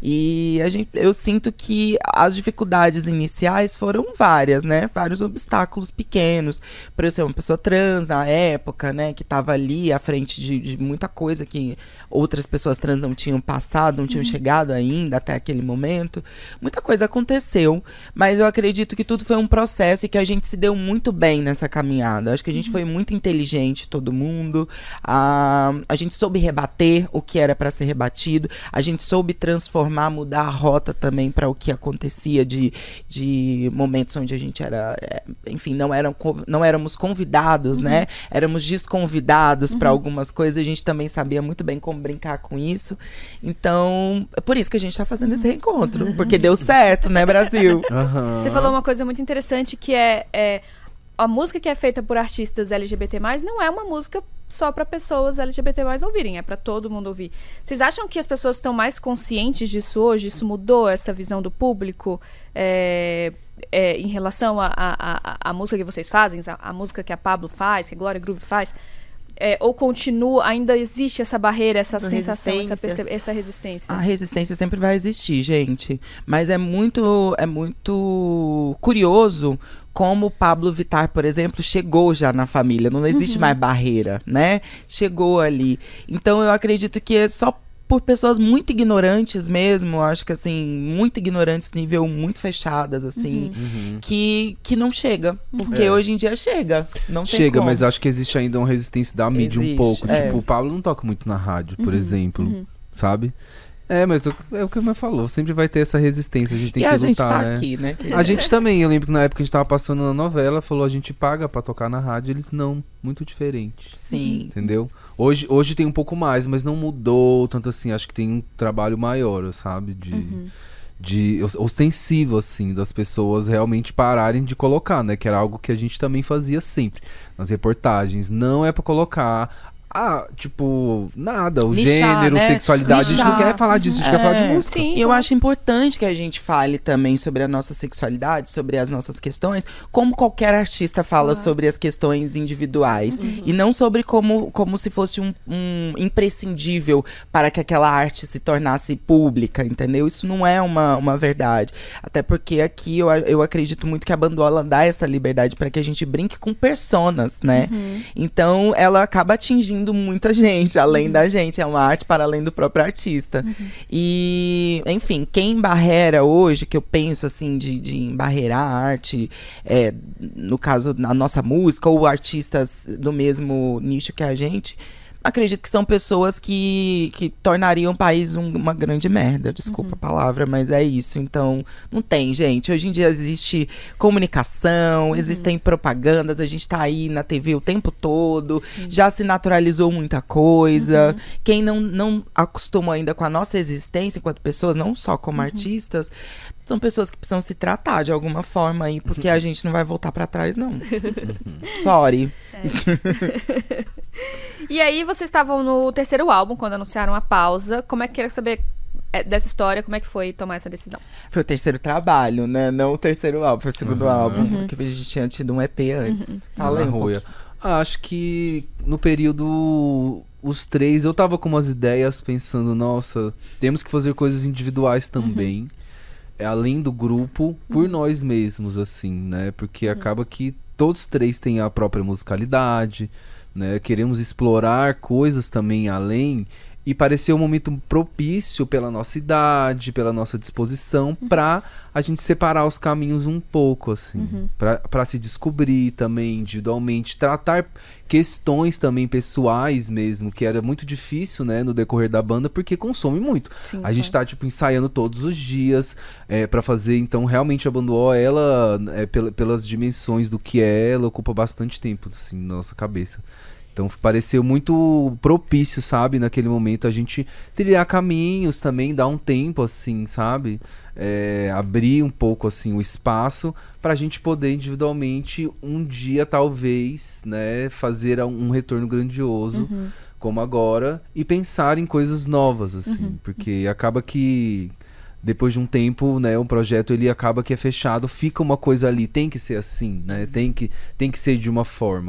E a gente, eu sinto que as dificuldades iniciais foram várias, né? Vários obstáculos pequenos. Por eu ser uma pessoa trans na época, né? Que tava ali à frente de, de muita coisa que outras pessoas trans não tinham passado, não tinham uhum. chegado ainda até aquele momento. Muita coisa aconteceu, mas eu acredito que tudo foi um processo e que a gente se deu muito bem nessa caminhada. Acho que a gente uhum. foi muito inteligente, todo mundo. A, a gente soube rebater o que era para ser rebatido. A gente soube transformar, mudar a rota também para o que acontecia de, de momentos onde a gente era, é, enfim, não, eram, não éramos convidados, uhum. né? Éramos desconvidados uhum. para algumas coisas. A gente também sabia muito bem como brincar com isso. Então, é por isso que a gente tá fazendo esse reencontro. Uhum. Porque deu certo, né, Brasil? Uhum. Você falou uma coisa muito interessante que é, é a música que é feita por artistas L G B T mais, não é uma música só para pessoas L G B T mais ouvirem, é para todo mundo ouvir. Vocês acham que as pessoas estão mais conscientes disso hoje? Isso mudou essa visão do público é, é, em relação à música que vocês fazem, a, a música que a Pablo faz, que a Glória Groove faz? É, ou continua, ainda existe essa barreira, essa sensação, essa, essa resistência? A resistência sempre vai existir, gente. Mas é muito, é muito curioso como o Pablo Vittar, por exemplo, chegou já na família. Não existe uhum. mais barreira, né? Chegou ali. Então eu acredito que é só por pessoas muito ignorantes mesmo, acho que assim, muito ignorantes, nível muito fechadas, assim, uhum. que, que não chega. Porque é. hoje em dia chega. Não tem chega, como. mas acho que existe ainda uma resistência da mídia existe, um pouco. É. Tipo, o Pablo não toca muito na rádio, por uhum. exemplo, uhum. sabe? É, mas é o que a mãe falou, sempre vai ter essa resistência, a gente tem e que a lutar, gente tá né? aqui, né? A gente também, eu lembro que na época que a gente tava passando na novela, falou, a gente paga pra tocar na rádio, eles não, muito diferente. Sim. Entendeu? Hoje, hoje tem um pouco mais, mas não mudou tanto assim, acho que tem um trabalho maior, sabe? De, uhum. de ostensivo, assim, das pessoas realmente pararem de colocar, né? Que era algo que a gente também fazia sempre nas reportagens, não é pra colocar... Ah, tipo, nada, o Lixar, gênero, né? sexualidade, Lixar. a gente não quer falar disso, a gente é, quer falar de música. Sim, eu acho importante que a gente fale também sobre a nossa sexualidade, sobre as nossas questões, como qualquer artista fala ah. sobre as questões individuais. Uhum. E não sobre como, como se fosse um, um imprescindível para que aquela arte se tornasse pública, entendeu? Isso não é uma, uma verdade. Até porque aqui eu, eu acredito muito que a Bandola dá essa liberdade para que a gente brinque com personas, né? Uhum. Então ela acaba atingindo muita gente, além uhum. da gente. É uma arte para além do próprio artista. Uhum. E, enfim, quem embarrera hoje, que eu penso assim, de, de embarrear a arte, é, no caso, a nossa música, ou artistas do mesmo nicho que a gente, acredito que são pessoas que, que tornariam o país um, uma grande merda. Desculpa uhum. a palavra, mas é isso. Então, não tem, gente. Hoje em dia existe comunicação, uhum. existem propagandas, a gente tá aí na T V o tempo todo, sim. já se naturalizou muita coisa. Uhum. Quem não, não acostuma ainda com a nossa existência enquanto pessoas, não só como uhum. artistas, são pessoas que precisam se tratar de alguma forma aí, porque a gente não vai voltar pra trás, não. Sorry. É. E aí, vocês estavam no terceiro álbum, quando anunciaram a pausa. Como é que queria saber é, dessa história? Como é que foi tomar essa decisão? Foi o terceiro trabalho, né? Não o terceiro álbum, foi o segundo uhum. álbum. Uhum. Porque a gente tinha tido um E P antes. Uhum. Fala aí um pouco. Ah, acho que no período... Os três, eu tava com umas ideias pensando, nossa, temos que fazer coisas individuais também. Uhum. É, além do grupo, por uhum. nós mesmos, assim, né? Porque uhum. acaba que todos três têm a própria musicalidade, né? Queremos explorar coisas também além, e pareceu um momento propício pela nossa idade, pela nossa disposição, uhum. pra a gente separar os caminhos um pouco, assim, uhum. pra, pra se descobrir também individualmente, tratar questões também pessoais mesmo, que era muito difícil, né, no decorrer da banda, porque consome muito. Sim, a gente tá, tipo, ensaiando todos os dias é, pra fazer, então, realmente a Banda O, ela, é, pel- pelas dimensões do que é, ela ocupa bastante tempo, assim, na nossa cabeça. Então pareceu muito propício, sabe, naquele momento, a gente trilhar caminhos também, dar um tempo, assim, sabe, é, abrir um pouco, assim, o espaço pra gente poder individualmente, um dia, talvez, né, fazer um retorno grandioso, uhum. como agora, e pensar em coisas novas, assim, uhum. porque acaba que... Depois de um tempo, né, um projeto ele acaba que é fechado, fica uma coisa ali, tem que ser assim, né, tem que, tem que ser de uma forma.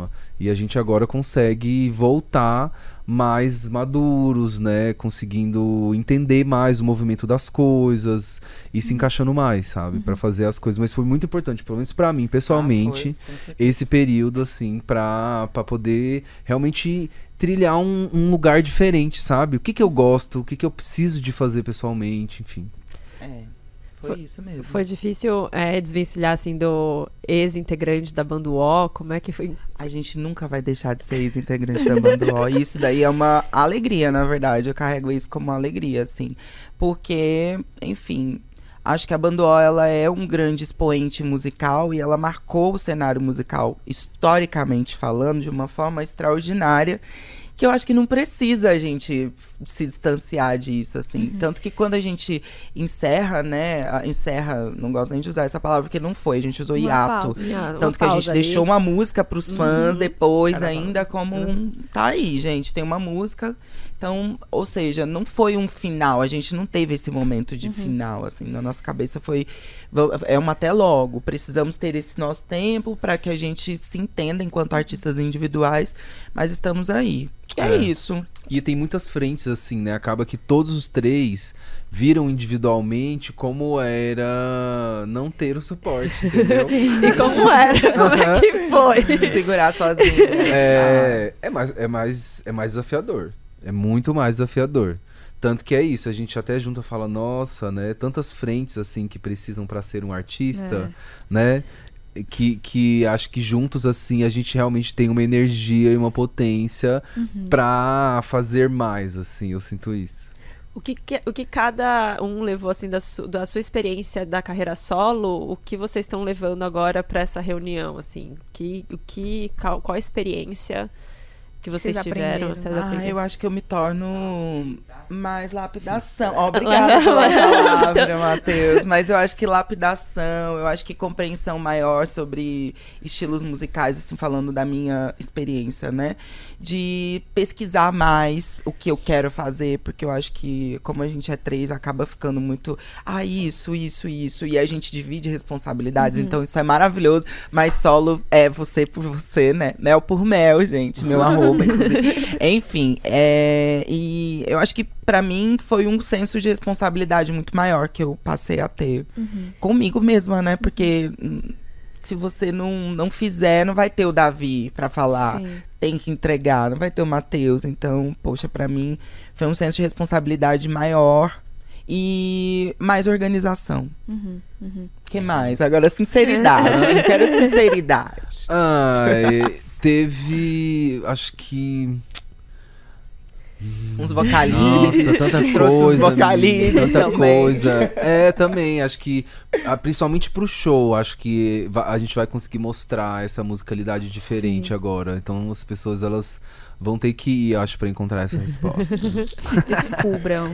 E a gente agora consegue voltar mais maduros, né? Conseguindo entender mais o movimento das coisas e se encaixando mais, sabe? Pra fazer as coisas. Mas foi muito importante, pelo menos pra mim, pessoalmente, Ah, foi, com certeza. esse período, assim, pra, pra poder realmente trilhar um, um lugar diferente, sabe? O que que eu gosto, o que que eu preciso de fazer pessoalmente, enfim. É, foi, isso mesmo. Foi difícil é, desvencilhar, assim, do ex-integrante da banda U O? Como é que foi? A gente nunca vai deixar de ser ex-integrante da banda U O. E isso daí é uma alegria, na verdade. Eu carrego isso como uma alegria, assim. Porque, enfim, acho que a banda U O, ela é um grande expoente musical e ela marcou o cenário musical, historicamente falando, de uma forma extraordinária. Que eu acho que não precisa a gente se distanciar disso, assim. Uhum. Tanto que quando a gente encerra, né? a- Encerra, não gosto nem de usar essa palavra, porque não foi, a gente usou Uma hiato. pausa. Ah, uma Tanto que a gente pausa ali. deixou uma música pros fãs Uhum. depois, Carnaval. ainda como um. Tá aí, gente, tem uma música. Então, ou seja, não foi um final, a gente não teve esse momento de final, assim. Na nossa cabeça foi. va- É uma até logo. Precisamos ter esse nosso tempo para que a gente se entenda enquanto artistas individuais, mas estamos aí. E é, É. isso. E tem muitas frentes, assim, né? Acaba que todos os três viram individualmente como era não ter o suporte, entendeu? E como era? Como é que foi? Segurar sozinho. É, é, mais, é, mais, é mais desafiador. É muito mais desafiador. Tanto que é isso, a gente até junta e fala, nossa, né? Tantas frentes, assim, que precisam pra ser um artista, né? Que, que acho que juntos, assim, a gente realmente tem uma energia e uma potência pra fazer mais, assim, eu sinto isso. O que, que- o que cada um levou, assim, da, su- da sua experiência da carreira solo, o que vocês estão levando agora pra essa reunião, assim? Que, o que, qual, qual a experiência que vocês, Vocês tiveram? aprenderam. Vocês Ah, aprenderam? eu acho que eu me torno mais lapidação. Ó, obrigada pela palavra, Matheus. Mas eu acho que lapidação, eu acho que compreensão maior sobre estilos musicais, assim, falando da minha experiência, né? De pesquisar mais o que eu quero fazer, porque eu acho que, como a gente é três, acaba ficando muito. Ah, isso, isso, isso. E a gente divide responsabilidades, então isso é maravilhoso. Mas solo é você por você, né? Mel por mel, gente. Meu arroba, inclusive. Enfim, é, e eu acho que pra mim foi um senso de responsabilidade muito maior que eu passei a ter comigo mesma, né? Porque hum, se você não, não fizer, não vai ter o Davi pra falar. Sim. Tem que entregar, não vai ter o Matheus. Então, poxa, pra mim foi um senso de responsabilidade maior e mais organização. Uhum, uhum. Que mais? Agora, sinceridade. Eu quero sinceridade. Ah, é, teve. Acho que. Uns vocalistas. Nossa, tanta Trouxe coisa. os vocalistas menina, tanta também. coisa. É, também. Acho que. ah, Principalmente pro show, acho que va- a gente vai conseguir mostrar essa musicalidade diferente agora. Então as pessoas, elas vão ter que ir, acho, pra encontrar essa resposta. Descubram.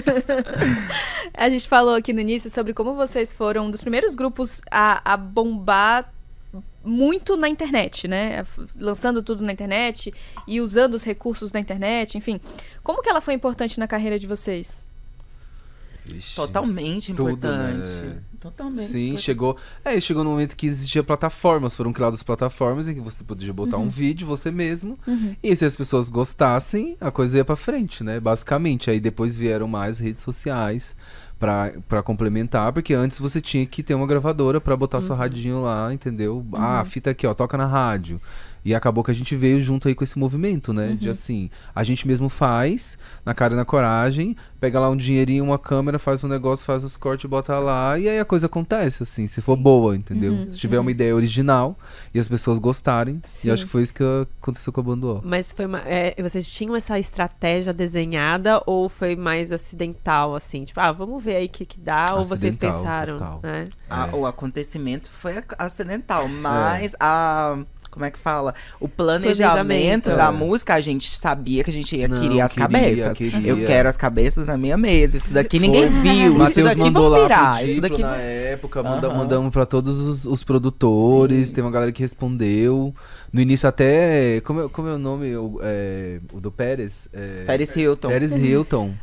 A gente falou aqui no início sobre como vocês foram um dos primeiros grupos a, a bombar muito na internet, né? Lançando tudo na internet e usando os recursos da internet, enfim. Como que ela foi importante na carreira de vocês? Vixe. Totalmente Tudo, importante. né? Totalmente. Sim, importante. chegou. É, chegou no momento que existia plataformas, foram criadas plataformas em que você podia botar um vídeo você mesmo. E se as pessoas gostassem, a coisa ia pra frente, né? Basicamente. Aí depois vieram mais redes sociais pra, pra complementar, porque antes você tinha que ter uma gravadora pra botar sua radinho lá, entendeu? Ah, a fita aqui, ó, toca na rádio. E acabou que a gente veio junto aí com esse movimento, né? De assim, a gente mesmo faz, na cara e na coragem, pega lá um dinheirinho, uma câmera, faz um negócio, faz os cortes, bota lá, e aí a coisa acontece, assim, se for boa, entendeu? Se tiver uma ideia original e as pessoas gostarem. Sim. E acho que foi isso que aconteceu com a Banda O. Mas foi uma, é, vocês tinham essa estratégia desenhada ou foi mais acidental, assim? Tipo, ah, vamos ver aí o que, que dá, ou vocês Acidental, pensaram, total. né? A- o acontecimento foi ac- acidental, mas a. Como é que fala? O planejamento, Planejamento. da É. música, a gente sabia que a gente ia Não, queria as queria, cabeças. queria. Eu quero as cabeças na minha mesa. Isso daqui Foi. ninguém viu. Isso Matheus daqui mandou vão lá virar. pro Isso Diplo daqui na vai- época, manda- Aham. mandamos pra todos os, os produtores, tem uma galera que respondeu. No início até, como, é- como é o nome, o, é, o do Pérez? É, Paris Hilton. Pérez Hilton. Ah,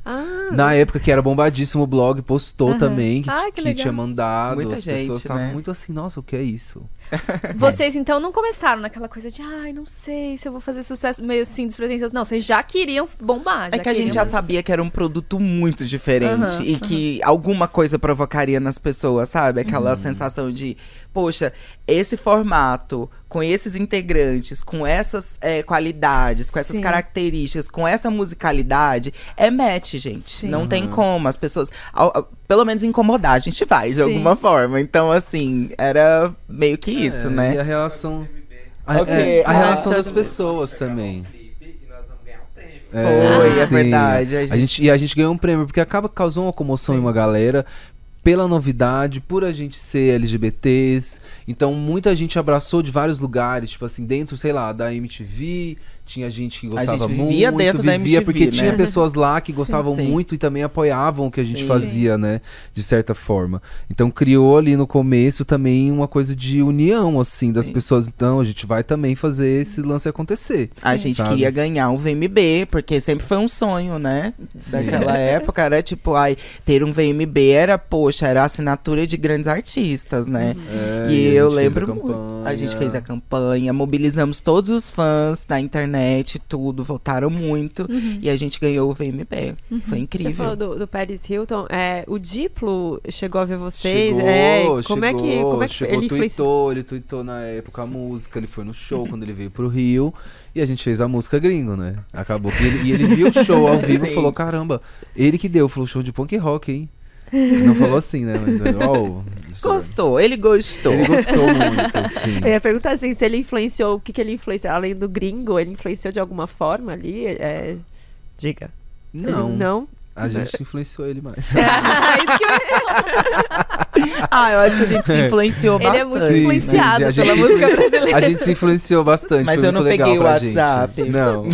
Na época que era bombadíssimo, o blog postou Uhum. também que, Ah, que que legal. tinha mandado. Muita As gente, pessoas estavam né? muito assim, nossa, o que é isso? Vocês, então, não começaram naquela coisa de, ai, não sei se eu vou fazer sucesso meio assim, despretensioso. Não, vocês já queriam bombar. É que a gente já queriam- sabia que era um produto muito diferente Aham, e que alguma coisa provocaria nas pessoas, sabe? Aquela sensação de, poxa, esse formato, com esses integrantes, com essas é, qualidades, com essas Sim. características, com essa musicalidade, é match, gente. Sim. Não tem como. As pessoas, ao- ao- pelo menos incomodar, a gente vai, de Sim. alguma forma. Então, assim, era meio que isso, É, né? E a relação. A, Ok, é, a ah, relação tá das tudo pessoas também. Foi, é sim. verdade, a A gente- gente, e a gente ganhou um prêmio, porque acaba que causou uma comoção em uma galera. Pela novidade, por a gente ser L G B Ts. Então, muita gente abraçou de vários lugares. Tipo assim, dentro, sei lá, da M T V. Tinha gente que gostava gente vivia muito. dentro da vivia M T V, porque né? tinha pessoas lá que gostavam sim. muito e também apoiavam o que a gente Sim. fazia, né? De certa forma. Então, criou ali no começo também uma coisa de união, assim, das Sim. pessoas. Então, a gente vai também fazer esse lance acontecer. A gente sabe? queria ganhar um V M B, porque sempre foi um sonho, né? Daquela época era tipo, ai, ter um V M B era, poxa, era a assinatura de grandes artistas, né? É, e, a eu gente fez a lembro muito. A campanha. gente fez a campanha, mobilizamos todos os fãs da internet, tudo, votaram muito. E a gente ganhou o V M B. Foi Você incrível. falou do, do Paris Hilton. É, o Diplo chegou a ver vocês? Chegou, é, como chegou, é que, como é que chegou, ele influenciou? tweetou, ele tweetou na época a música, ele foi no show quando ele veio pro Rio e a gente fez a música gringo, né? Acabou que ele, e ele viu o show ao vivo e Sim. falou, caramba, ele que deu, falou show de punk rock, hein? Não falou assim, né? Mas, ó, isso- Gostou, ele gostou. Ele gostou muito, assim. Eu ia perguntar assim, se ele influenciou, o que, que ele influenciou? Além do gringo, ele influenciou de alguma forma ali? É, diga. Não, Ele não? a gente influenciou ele mais. Isso que eu ia falar. Ah, eu acho que a gente se influenciou Ele é bastante. muito né? influenciado a gente pela se música influenciou- brasileira. A gente se influenciou bastante. Mas foi eu não muito legal peguei o pra WhatsApp. Gente. Não.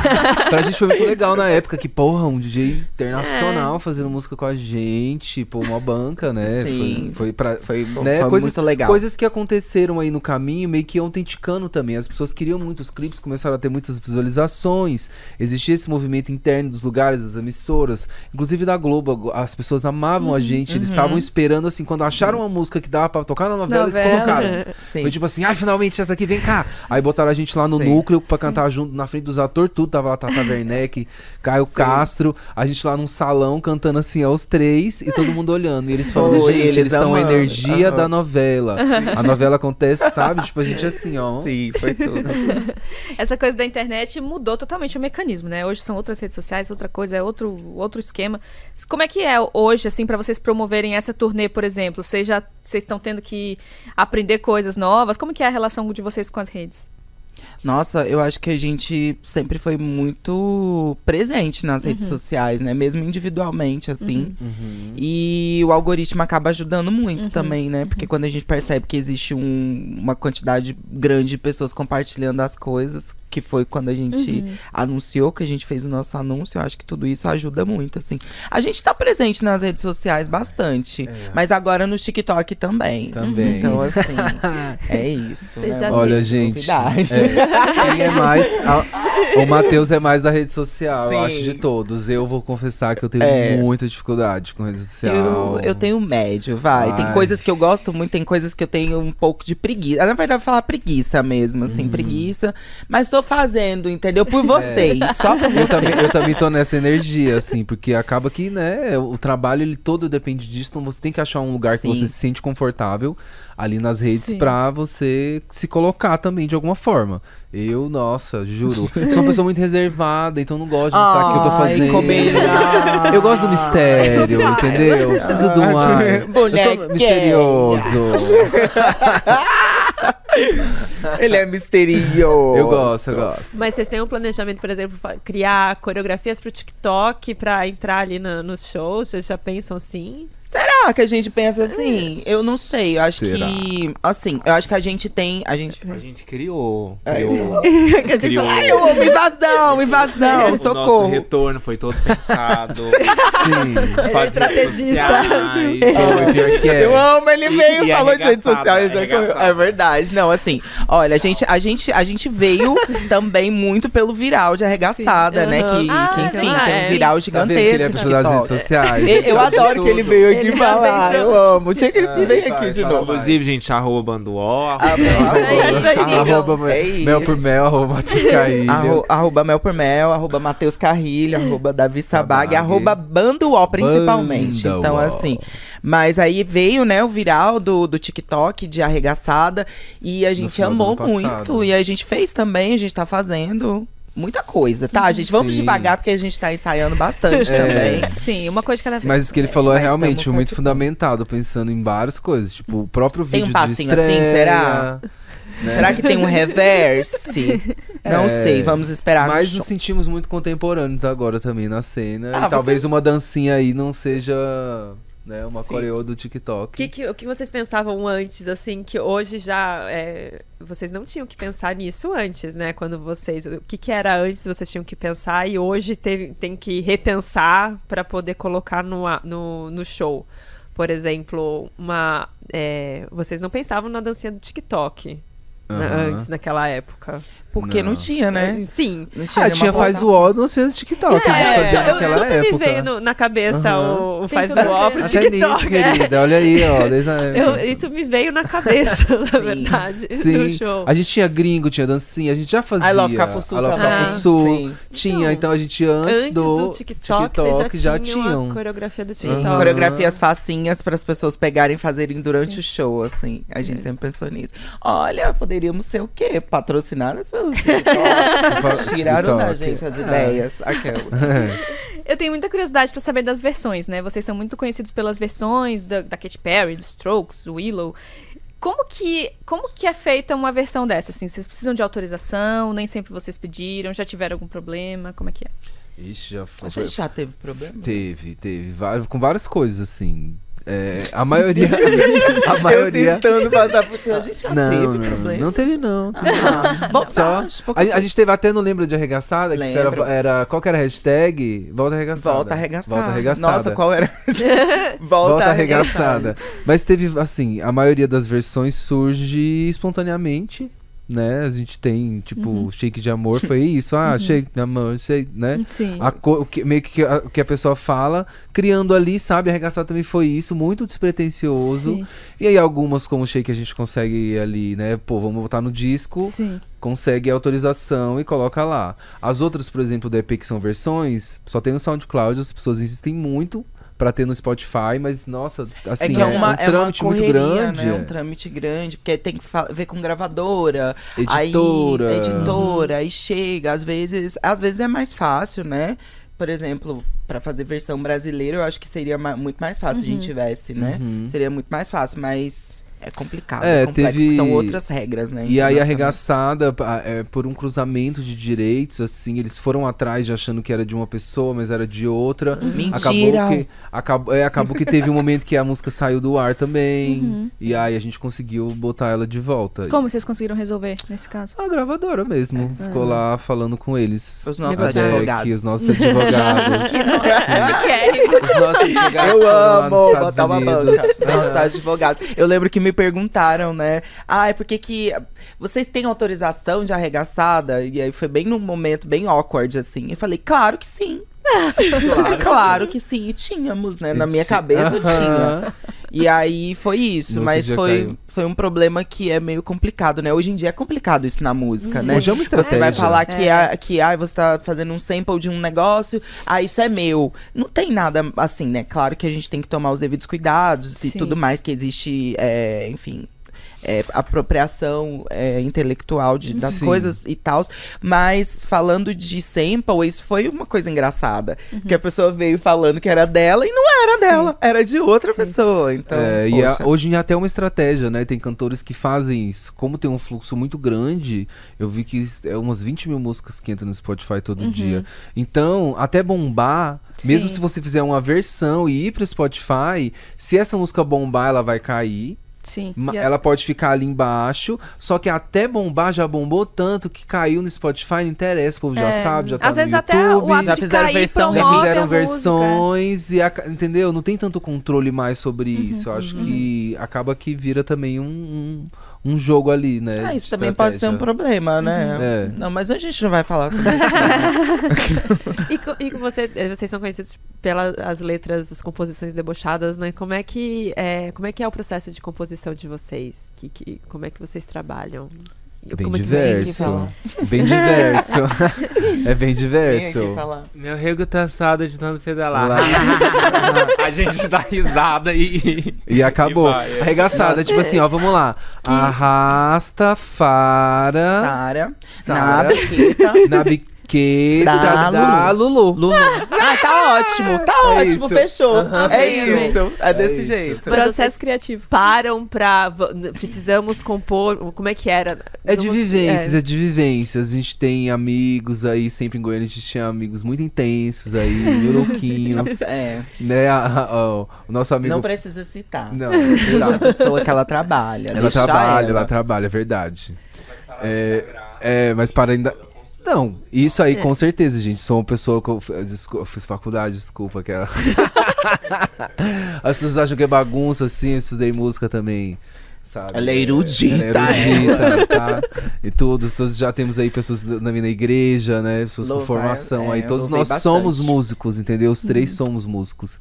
é. Pra gente foi muito legal na época que, porra, um D J internacional fazendo música com a gente, pô, uma banca, né? Sim. Foi, foi pra. Foi, bom, né? foi coisas, muito legal. Coisas que aconteceram aí no caminho, meio que autenticando também. As pessoas queriam muito, os clipes começaram a ter muitas visualizações. Existia esse movimento interno dos lugares, das emissoras, inclusive da Globo. As pessoas amavam a gente, eles estavam esperando, assim, quando acharam uma música que dava pra tocar na novela, Novela. eles colocaram. Sim. Foi tipo assim, ai, finalmente essa aqui, vem cá. Aí botaram a gente lá no Sim. núcleo pra cantar junto, na frente dos atores, tudo. Tava lá Tata Werneck, Caio Castro, a gente lá num salão cantando assim aos três e todo mundo olhando. E eles falando, Foi, gente, eles eles são a amando. energia Aham. da novela. A novela acontece, sabe? Tipo, a gente é assim, ó. Sim, foi tudo. Essa coisa da internet mudou totalmente o mecanismo, né? Hoje são outras redes sociais, outra coisa, é outro, outro esquema. Como é que é hoje, assim, pra vocês promoverem essa turnê, por exemplo? Vocês já vocês estão tendo que aprender coisas novas? Como que é a relação de vocês com as redes? Nossa, eu acho que a gente sempre foi muito presente nas redes sociais, né? Mesmo individualmente, assim. Uhum. E o algoritmo acaba ajudando muito também, né? Porque quando a gente percebe que existe um- uma quantidade grande de pessoas compartilhando as coisas, que foi quando a gente anunciou que a gente fez o nosso anúncio, eu acho que tudo isso ajuda muito, assim. A gente tá presente nas redes sociais bastante, mas agora no TikTok também. Também. Então, assim, é isso. Você né? já Olha, Uma gente. novidade. é, quem é mais. a- o Matheus é mais da rede social, eu Sim. acho, de todos. Eu vou confessar que eu tenho É. muita dificuldade com rede social. Eu, eu tenho médio, vai. Tem Ai. coisas que eu gosto muito, tem coisas que eu tenho um pouco de preguiça. Na verdade, falar preguiça mesmo, assim, Uhum. preguiça. Mas tô fazendo, entendeu? Por vocês, só por Eu vocês. também, eu também tô nessa energia, assim, porque acaba que, né, o trabalho, ele todo depende disso, então você tem que achar um lugar Sim. que você se sente confortável ali nas redes Sim. pra você se colocar também de alguma forma. Eu, nossa, juro, sou uma pessoa muito reservada, então não gosto de mostrar o que eu tô Ai, fazendo. combinado. Eu gosto do mistério, entendeu? Eu preciso do ar. Eu sou Bonequinha. misterioso. Ele é misterioso. Eu gosto, eu gosto. Mas vocês têm um planejamento, por exemplo, fa- criar coreografias pro TikTok pra entrar ali na- nos shows? Vocês já pensam assim? Será? Será que a gente pensa assim? Eu não sei. Eu acho Será? que. Assim, eu acho que a gente tem. A gente. A gente criou. É. Criou. criou. Ai, eu amo invasão, invasão, o nosso socorro. retorno foi todo pensado. Sim. Fazer estrategista. sociais. Foi, pior que é. Eu amo, ele veio E falou de rede arregaçada, social. eu já corri- arregaçada. É verdade. Não, assim, olha, a gente, a gente, a gente veio também muito pelo viral de arregaçada, Sim. né? Aham. Que, Ah, que, enfim, verdade. tem um viral Tá vendo que ele é gigantesco. pessoa das redes TikTok. sociais? Eu, eu sabe de adoro que ele tudo. veio aqui Ele falar. já Eu amo. Tinha que ele Ai, vem vai, aqui de fala novo. mais. Inclusive, gente, arroba banduó. Ah, Isso aí, sigam. Arroba É mel isso. por mel, arroba Matheus Caílho. Arro, arroba Mel por Mel, arroba Matheus Carrilho, arroba Davi Sabag, Sabag. arroba Banduó, principalmente. Banduó. Então, assim. Mas aí veio, né, o viral do, do TikTok de arregaçada. E a gente final do amou ano passado. muito. E a gente fez também, a gente tá fazendo muita coisa, tá? gente, vamos Sim. devagar, porque a gente tá ensaiando bastante É. também. Sim, uma coisa de cada vez. Mas o que ele falou é Mas realmente tamo muito participando. fundamentado, pensando em várias coisas. Tipo, o próprio Tem um vídeo passinho de assim, estreia, será? né? Será que tem um reverse? Não É. sei, vamos esperar. no Mas show. nos sentimos muito contemporâneos agora também na cena. Ah, e você- talvez uma dancinha aí não seja, né, uma Sim. coreô do O TikTok. que, que, o que vocês pensavam antes, assim, que hoje já. é, vocês não tinham que pensar nisso antes, né? Quando vocês. O que, que era antes, vocês tinham que pensar e hoje teve, tem que repensar para poder colocar no, a- no, no show. Por exemplo, uma. é, vocês não pensavam na dancinha do TikTok na- Aham. antes, naquela época. Porque não, Não. tinha, né? Sim. Não tinha Ah, nenhuma tinha Faz o Ó no cena de TikTok, que a gente É, fazia eu, naquela super época. me veio no- na cabeça Aham. o, o Tem Faz tudo o a Ó ver. pro Até TikTok. nisso, né? querida. Olha aí, ó. Desde a Eu- época. isso me veio na cabeça, na Sim. verdade, no Sim, show. a gente tinha gringo, tinha dancinha, a gente já fazia. I Love Cafuçu I Love também. Cafuçu. Sim. Tinha, Então, então a gente antes, Antes do, do TikTok, vocês já, tinham tinham. a coreografia do Sim, TikTok. Aham. coreografias facinhas para as pessoas pegarem e fazerem durante Sim. o show, assim. A gente sempre pensou nisso. Olha, poderíamos ser o quê? Patrocinadas pelo TikTok. Tiraram da TikTok. gente as ideias. Aquelas. Eu tenho muita curiosidade pra saber das versões, né? Vocês são muito conhecidos pelas versões da, da Katy Perry, dos Strokes, do Willow. Como que, como que é feita uma versão dessa? Assim, vocês precisam de autorização? Nem sempre vocês pediram? Já tiveram algum problema? Como é que é? Ixi, já foi. A gente já teve problema? Teve, teve. vários- Com várias coisas, assim. É, a maioria. a maioria. Eu tentando passar por cima. A gente já Não, teve não, problema. não teve, não. Ah, volta, Só- acho, pouco- A, a gente teve até, não lembra de arregaçada? Que Lembro. era, era. Qual que era a hashtag? Volta arregaçada. Volta arregaçada. Volta arregaçada. Nossa, qual era? Volta, Volta arregaçada. arregaçada. Mas teve, assim, a maioria das versões surge espontaneamente, né? A gente tem, tipo, Shake de Amor foi isso. Ah, Shake de Amor, shake, né? Sim. A co- o que, meio que a, o que a pessoa fala, criando ali, sabe? Arregaçar também foi isso, muito despretensioso. Sim. E aí algumas, como o Shake, a gente consegue ali, né? Pô, vamos botar no disco, Sim. consegue a autorização e coloca lá. As outras, por exemplo, do E P, que são versões, só tem no SoundCloud, as pessoas insistem muito pra ter no Spotify, mas, nossa, assim, É que é, uma, um é uma trâmite muito correria, grande. né? Um trâmite grande, porque tem que fa- ver com gravadora, Editora. aí, editora, aí chega, às vezes, às vezes é mais fácil, né? Por exemplo, pra fazer versão brasileira, eu acho que seria ma- muito mais fácil se a gente tivesse, né? Uhum. Seria muito mais fácil, mas é complicado, É, é, complexo, teve- são outras regras, né? E aí, internacionais. arregaçada, pa- é, por um cruzamento de direitos, assim, eles foram atrás de achando que era de uma pessoa, mas era de outra. Mentira! Acabou que, acabou, é, acabou que teve um momento que a música saiu do ar também. Uhum. E aí a gente conseguiu botar ela de volta. Como vocês conseguiram resolver nesse caso? A gravadora mesmo. Ficou lá falando com eles. Os nossos A Deck, advogados. os nossos advogados. Chiquérrimo. Os nossos advogados Eu foram lá amo nos Estados botar uma Unidos. banca. Nossos advogados. Eu lembro que me perguntaram, né? Ah, é porque que vocês têm autorização de arregaçada? E aí foi bem num momento bem awkward, assim. Eu falei, claro que sim. Claro, que sim, e tínhamos, né? Na minha Ti- cabeça Aham. tinha. E aí foi isso, No outro mas dia foi, caiu. foi um problema que é meio complicado, né? Hoje em dia é complicado isso na música, né? Hoje é uma Você vai estratégia. falar que, ah, que ah, você tá fazendo um sample de um negócio, ah, isso é meu. Não tem nada assim, né? Claro que a gente tem que tomar os devidos cuidados e Sim. tudo mais, que existe, é, enfim. É, apropriação é, intelectual de, das Sim. coisas e tal. Mas falando de sample, isso foi uma coisa engraçada. Que a pessoa veio falando que era dela e não era dela, era de outra Sim. pessoa. Então, É, e a- poxa. hoje é até uma estratégia, né? Tem cantores que fazem isso. Como tem um fluxo muito grande, eu vi que é umas vinte mil músicas que entram no Spotify todo dia. Então, até bombar, mesmo Sim. se você fizer uma versão e ir pro Spotify, se essa música bombar, ela vai cair. Sim. Ma- E a- Ela pode ficar ali embaixo, só que até bombar já bombou tanto que caiu no Spotify, não interessa, o povo já É, sabe, já tá às no vezes até YouTube. o ato Já de fizeram cair versão, Já promove fizeram a música. versões e, aca- entendeu? Não tem tanto controle mais sobre Uhum, isso. Eu acho que acaba que vira também um, um, um jogo ali, né? Ah, de isso também pode ser um estratégia. problema, né? É. Não, mas a gente não vai falar sobre isso. não. E, co- e com você, eh, vocês são conhecidos pelas letras, as composições debochadas, né? Como é que é, como é que é o processo de composição de vocês? Que, que, como é que vocês trabalham? Bem Como é que você diverso. fala? Bem diverso. é bem Vem diverso. aqui falar. Meu rego tá assado de tanto pedalar. Lá. A gente dá risada e. E acabou. E vai, é. Arregaçada, Nossa, tipo assim, ó, vamos lá. Arrasta, fara, Sara, Sara. na biqueta, na biqueta Da da Lulu. Lulu. Ah, tá ótimo, tá É ótimo, isso. fechou. Aham, é fechou. isso, é desse isso. jeito. Mas Processo vocês criativo. Param pra. v- Precisamos compor. Como é que era? É de Não- vivências, é. de vivências. A gente tem amigos aí, sempre em Goiânia a gente tinha amigos muito intensos aí, mil louquinhos, É, né? A- a- a- o nosso amigo... não precisa citar. Não, Deixa a pessoa que ela trabalha. ela deixa trabalha, ela ela. trabalha, é verdade. É, é, mas para ainda... Não, isso aí com certeza, gente. Sou uma pessoa que eu, f- descu- eu fiz faculdade, desculpa. Que ela... As pessoas acham que é bagunça, assim, eu estudei música também. Sabe? Ela é erudita, Ela é erudita, tá? E todos, todos já temos aí pessoas na minha igreja, né? Pessoas com Louva- formação é, aí. Todos louvei nós bastante. somos músicos, entendeu? Os três somos músicos.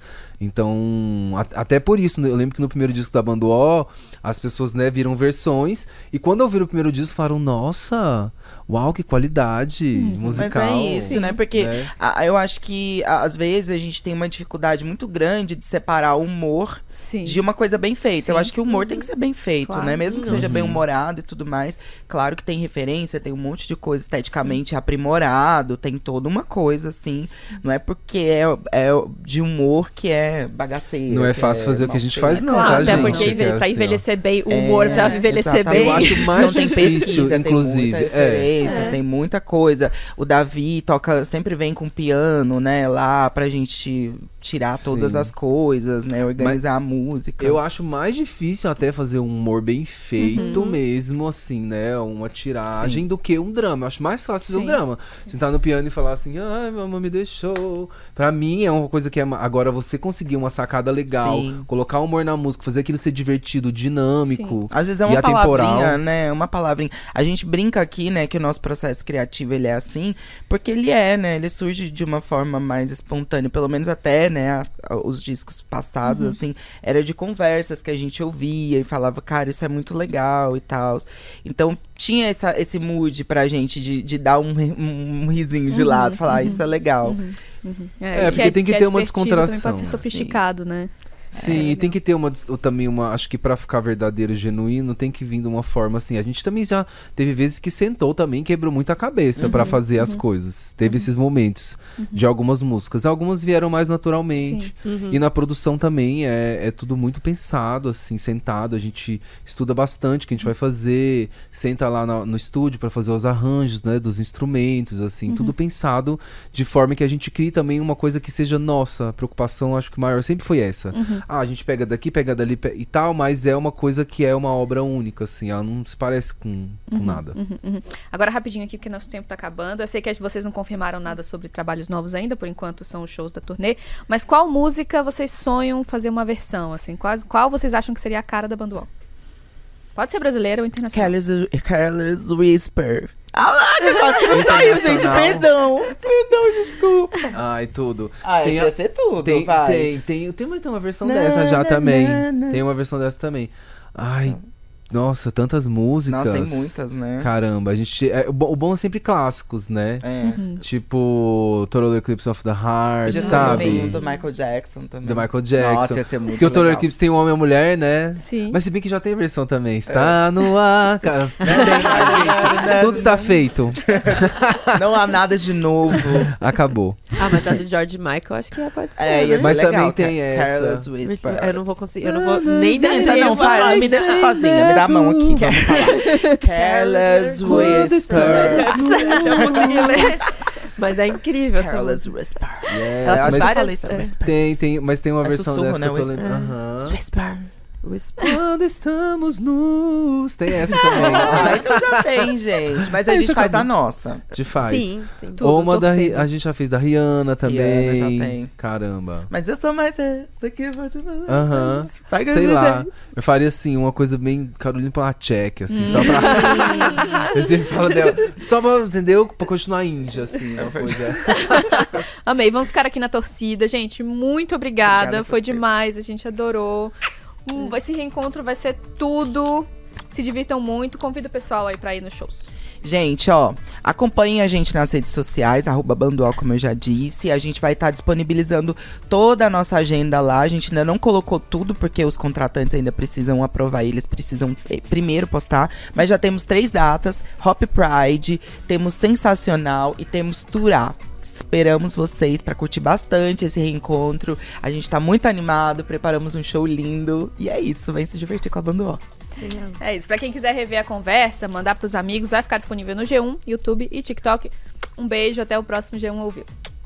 Então, a- até por isso, né, eu lembro que no primeiro disco da banda O, as pessoas, né, viram versões. E quando ouviram o primeiro disco, falaram, nossa, uau, que qualidade musical. Mas é isso, né? Porque né? a- eu acho que a- às vezes a gente tem uma dificuldade muito grande de separar o humor Sim. de uma coisa bem feita. Eu Sim. acho que o humor tem que ser bem feito, Claro. né? Mesmo que seja Uhum. bem humorado e tudo mais. Claro que tem referência, tem um monte de coisa esteticamente aprimorado, tem toda uma coisa, assim. Não é porque é, é de humor que é bagaceiro. Não é que fácil fazer o que a mal gente feito. faz, não, Claro, tá, até gente? porque Que é envelhe- pra assim, ó. envelhecer bem, o humor É, pra envelhecer exatamente. bem. Eu acho mais Não tem difícil, pesquisa, inclusive. Tem muita É. referência, É. tem muita coisa. O Davi toca, sempre vem com piano, né, lá pra gente tirar todas Sim. as coisas, né, organizar a música. Eu acho mais difícil até fazer um humor bem feito Uhum. mesmo, assim, né? Uma tiragem Sim. do que um drama. Eu acho mais fácil fazer um Sim. drama. Sentar no piano e falar assim, ai, meu amor me deixou. Pra mim é uma coisa que é. ma- Agora você conseguir uma sacada legal, Sim. colocar humor na música, fazer aquilo ser divertido, dinâmico. Às vezes é e uma atemporal. palavrinha, né? Uma palavrinha. A gente brinca aqui, né, que o nosso processo criativo ele é assim, porque ele é, né? Ele surge de uma forma mais espontânea, pelo menos até, né, a- a- os discos passados, Uhum. assim, era de conversas que a gente ouvia e falava, cara, isso é muito legal e tal. Então tinha essa, esse mood pra gente de, de dar um, ri- um, um risinho de Uhum, lado, falar, uhum. ah, isso é legal. Uhum. É, o porque tem que ter uma divertido descontração. Também pode ser sofisticado, né? Sim, É, e tem que ter uma dis- também uma. Acho que pra ficar verdadeiro e genuíno, tem que vir de uma forma assim. A gente também já teve vezes que sentou também, quebrou muito a cabeça pra fazer as coisas. Teve esses momentos de algumas músicas. Algumas vieram mais naturalmente. Uhum. E na produção também é, é tudo muito pensado, assim, sentado. A gente estuda bastante o que a gente vai fazer, senta lá na- no estúdio pra fazer os arranjos, né, dos instrumentos, assim, tudo pensado de forma que a gente crie também uma coisa que seja nossa. A preocupação, acho que maior sempre foi essa. Ah, a gente pega daqui, pega dali pe- e tal, mas é uma coisa que é uma obra única, assim, ela não se parece com, com nada. Uhum, uhum. Agora, rapidinho aqui, porque nosso tempo tá acabando. Eu sei que vocês não confirmaram nada sobre trabalhos novos ainda, por enquanto são os shows da turnê. Mas qual música vocês sonham fazer uma versão, assim? Quais, qual vocês acham que seria a cara da Banduol? Pode ser brasileira ou internacional. Careless, Careless Whisper. Ah lá, que quase que não saiu, gente. Internacional. Perdão. Perdão, desculpa. Ai, tudo. Ah, Tem esse a- ia ser tudo, Tem, vai. tem, tem, tem, mas tem uma versão Na, dessa já na, também. na, na. Tem uma versão dessa também. Ai, Nossa, tantas músicas. Nossa, tem muitas, né? Caramba, a gente. É, o bom o bom é sempre clássicos, né? É. Tipo, Total Eclipse of the Heart, Podia ser sabe? um do Michael Jackson também. Do Michael Jackson. Nossa, ia ser muito Porque o Total legal. Eclipse tem o homem e a mulher, né? Sim. Mas se bem que já tem a versão também. Está no ar, cara. Não tem mais, gente. Tudo está feito. Não há nada de novo. Acabou. Ah, mas a do George Michael, acho que pode ser. É, ia né? ser Mas legal, também tem Ca- essa. Careless Whisper. Eu não vou conseguir, eu não vou nem Tenta, tentar não, vai, me deixa sozinha, me dá a mão aqui, vamos falar. Careless Whisper. Se eu conseguir ler. Mas é incrível essa Careless música. Whisper. Yes, Eu acho mas que eu várias- falei isso, é. Whisper. tem, tem, mas tem uma É versão sussurro, dessa né? que eu tô Whisper. lembrando. Aham. Whisper. Whisper. Quando estamos nus. Tem essa também. Ah, então já tem, gente. Mas a É, gente isso faz a acabou. nossa. Te faz. Sim, tem tudo. Ou uma da Ri- torcendo. a gente já fez da Rihanna também. Rihanna já tem. Caramba. Mas eu sou mais essa que você Aham. Paga Sei do lá. jeito. Eu faria assim, uma coisa bem Carolina Planchek, assim, só pra. Eu sempre falo dela. Só pra, entendeu? Pra continuar índia, assim, uma coisa. Amei, vamos ficar aqui na torcida. Gente, muito obrigada. Obrigada por Foi você. demais, a gente adorou. Hum, esse reencontro vai ser tudo. Se divirtam muito. Convido o pessoal aí pra ir nos shows. Gente, ó, acompanhem a gente nas redes sociais, arroba Banduol, como eu já disse. A gente vai estar disponibilizando toda a nossa agenda lá. A gente ainda não colocou tudo, porque os contratantes ainda precisam aprovar, eles precisam eh, primeiro postar. Mas já temos três datas: Hop Pride, temos Sensacional e temos Turá. Esperamos vocês pra curtir bastante esse reencontro. A gente tá muito animado, preparamos um show lindo. E é isso, vem se divertir com a Banduol. É isso. Pra quem quiser rever a conversa, mandar pros amigos, vai ficar disponível no G um, YouTube e TikTok. Um beijo, até o próximo G um Ouviu.